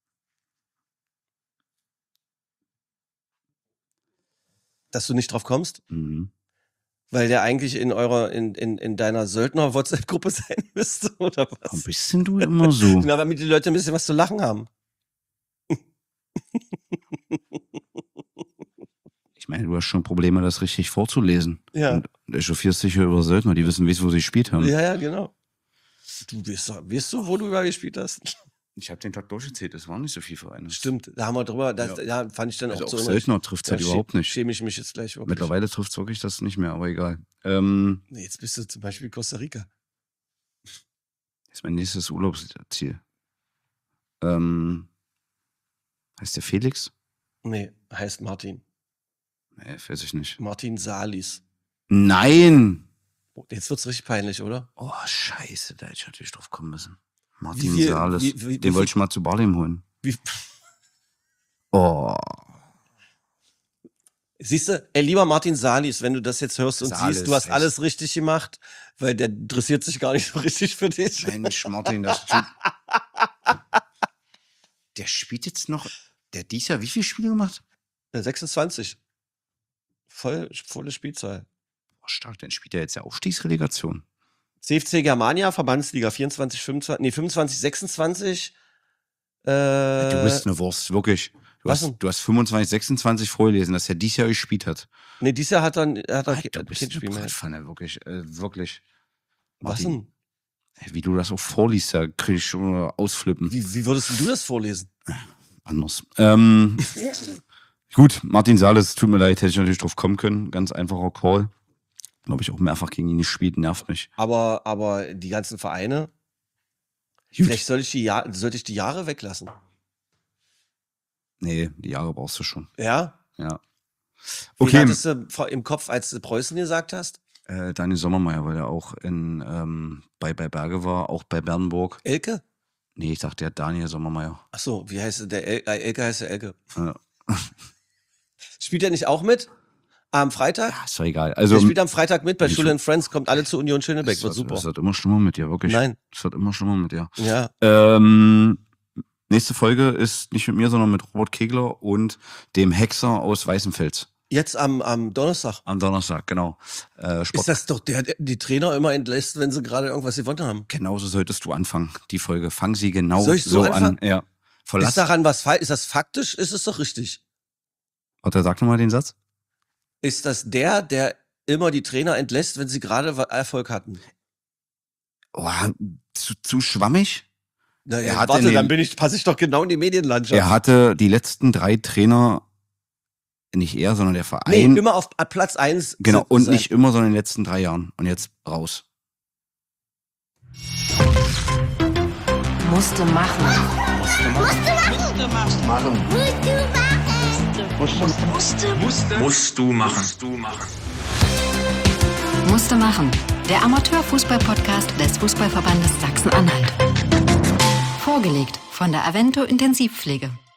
Dass du nicht drauf kommst? Mhm. Weil der eigentlich in deiner Söldner-WhatsApp-Gruppe sein müsste, oder was? Warum bist denn du immer so? Na, damit die Leute ein bisschen was zu lachen haben. Ich meine, du hast schon Probleme, das richtig vorzulesen. Ja. Und echauffierst dich über Söldner, die wissen, wo sie gespielt haben. Ja, genau. Du weißt du, wo du überall gespielt hast? Ich habe den Tag durchgezählt, das waren nicht so viele Vereine. Stimmt, da haben wir drüber, ja, fand ich dann Also auch auch so. Söldner trifft es halt überhaupt nicht. Schäme ich mich jetzt gleich wirklich. Mittlerweile trifft es wirklich das nicht mehr, aber egal. Nee, jetzt bist du zum Beispiel Costa Rica. Das ist mein nächstes Urlaubsziel. Heißt der Felix? Nee, heißt Martin. Nee, weiß ich nicht. Martin Salis. Nein! Jetzt wird's richtig peinlich, oder? Oh, scheiße, da hätte ich natürlich drauf kommen müssen. Martin Salis. wie Den wollte ich mal zu Barlem holen. Wie, Oh. siehst du, lieber Martin Salis, wenn du das jetzt hörst und Salis, siehst, du hast echt. alles richtig gemacht, weil der interessiert sich gar nicht so richtig für dich. Mensch, Martin, das tut... Der spielt jetzt noch... Der hat dieses Jahr wie viele Spiele gemacht? 26. Volle Spielzahl. Oh, stark, dann spielt er jetzt ja Aufstiegsrelegation. CFC Germania, Verbandsliga 24, 25, nee, 25, 26. Du bist eine Wurst, wirklich. was denn? Du hast 25, 26 vorgelesen, dass er dieses Jahr gespielt hat. Nee, dieses Jahr hat er Du kein bist eine Spiel mehr. Bratpfanne, wirklich. Wirklich. Was Martin, denn? wie du das auch vorliest, da krieg ich schon ausflippen. Wie würdest du das vorlesen? Anders. Gut, Martin Salis, tut mir leid, hätte ich natürlich drauf kommen können. Ganz einfacher Call. Glaube ich auch mehrfach gegen ihn gespielt, nervt mich. Aber die ganzen Vereine, Gut. vielleicht sollte ich die Jahre weglassen. Nee, die Jahre brauchst du schon. Ja? Ja. Wen Okay, hattest du im Kopf, als du Preußen gesagt hast? Daniel Sommermeier, weil er auch bei Berge war, auch bei Bernburg. Elke? Nee, ich dachte, der Daniel Sommermeier. Ach so, wie heißt der? Elke heißt der Elke. Ja. Spielt er nicht auch mit? Am Freitag? Ja, ist doch egal. Also, Der spielt am Freitag mit bei ich- Schule and Friends, kommt alle zu Union Schönebeck, wird super. Es wird immer schlimmer mit dir, wirklich. Nein. Es wird immer schlimmer mit dir. Ja. Nächste Folge ist nicht mit mir, sondern mit Robert Kegler und dem Hexer aus Weißenfels. Jetzt am Donnerstag. Am Donnerstag, genau. Sport. Ist das doch der die Trainer immer entlässt, wenn sie gerade irgendwas gewonnen haben? Genauso solltest du anfangen, die Folge. Fang sie genau Soll ich so an. anfangen? Ja. Verlass. Ist daran was falsch? Ist das faktisch? Ist es doch richtig? Warte, sag nochmal den Satz. Ist das der immer die Trainer entlässt, wenn sie gerade Erfolg hatten? Oh, zu schwammig? Na, Er ja, hat warte, in dann den- passe ich doch genau in die Medienlandschaft. Er hatte die letzten 3 Trainer, nicht er, sondern der Nee, Verein. immer auf Platz 1. Genau, und nicht immer, sondern in den letzten 3 Jahren. Und jetzt raus. Musste machen. Musst du machen. Musste machen. Der Amateurfußball-Podcast des Fußballverbandes Sachsen-Anhalt. Vorgelegt von der Avento Intensivpflege.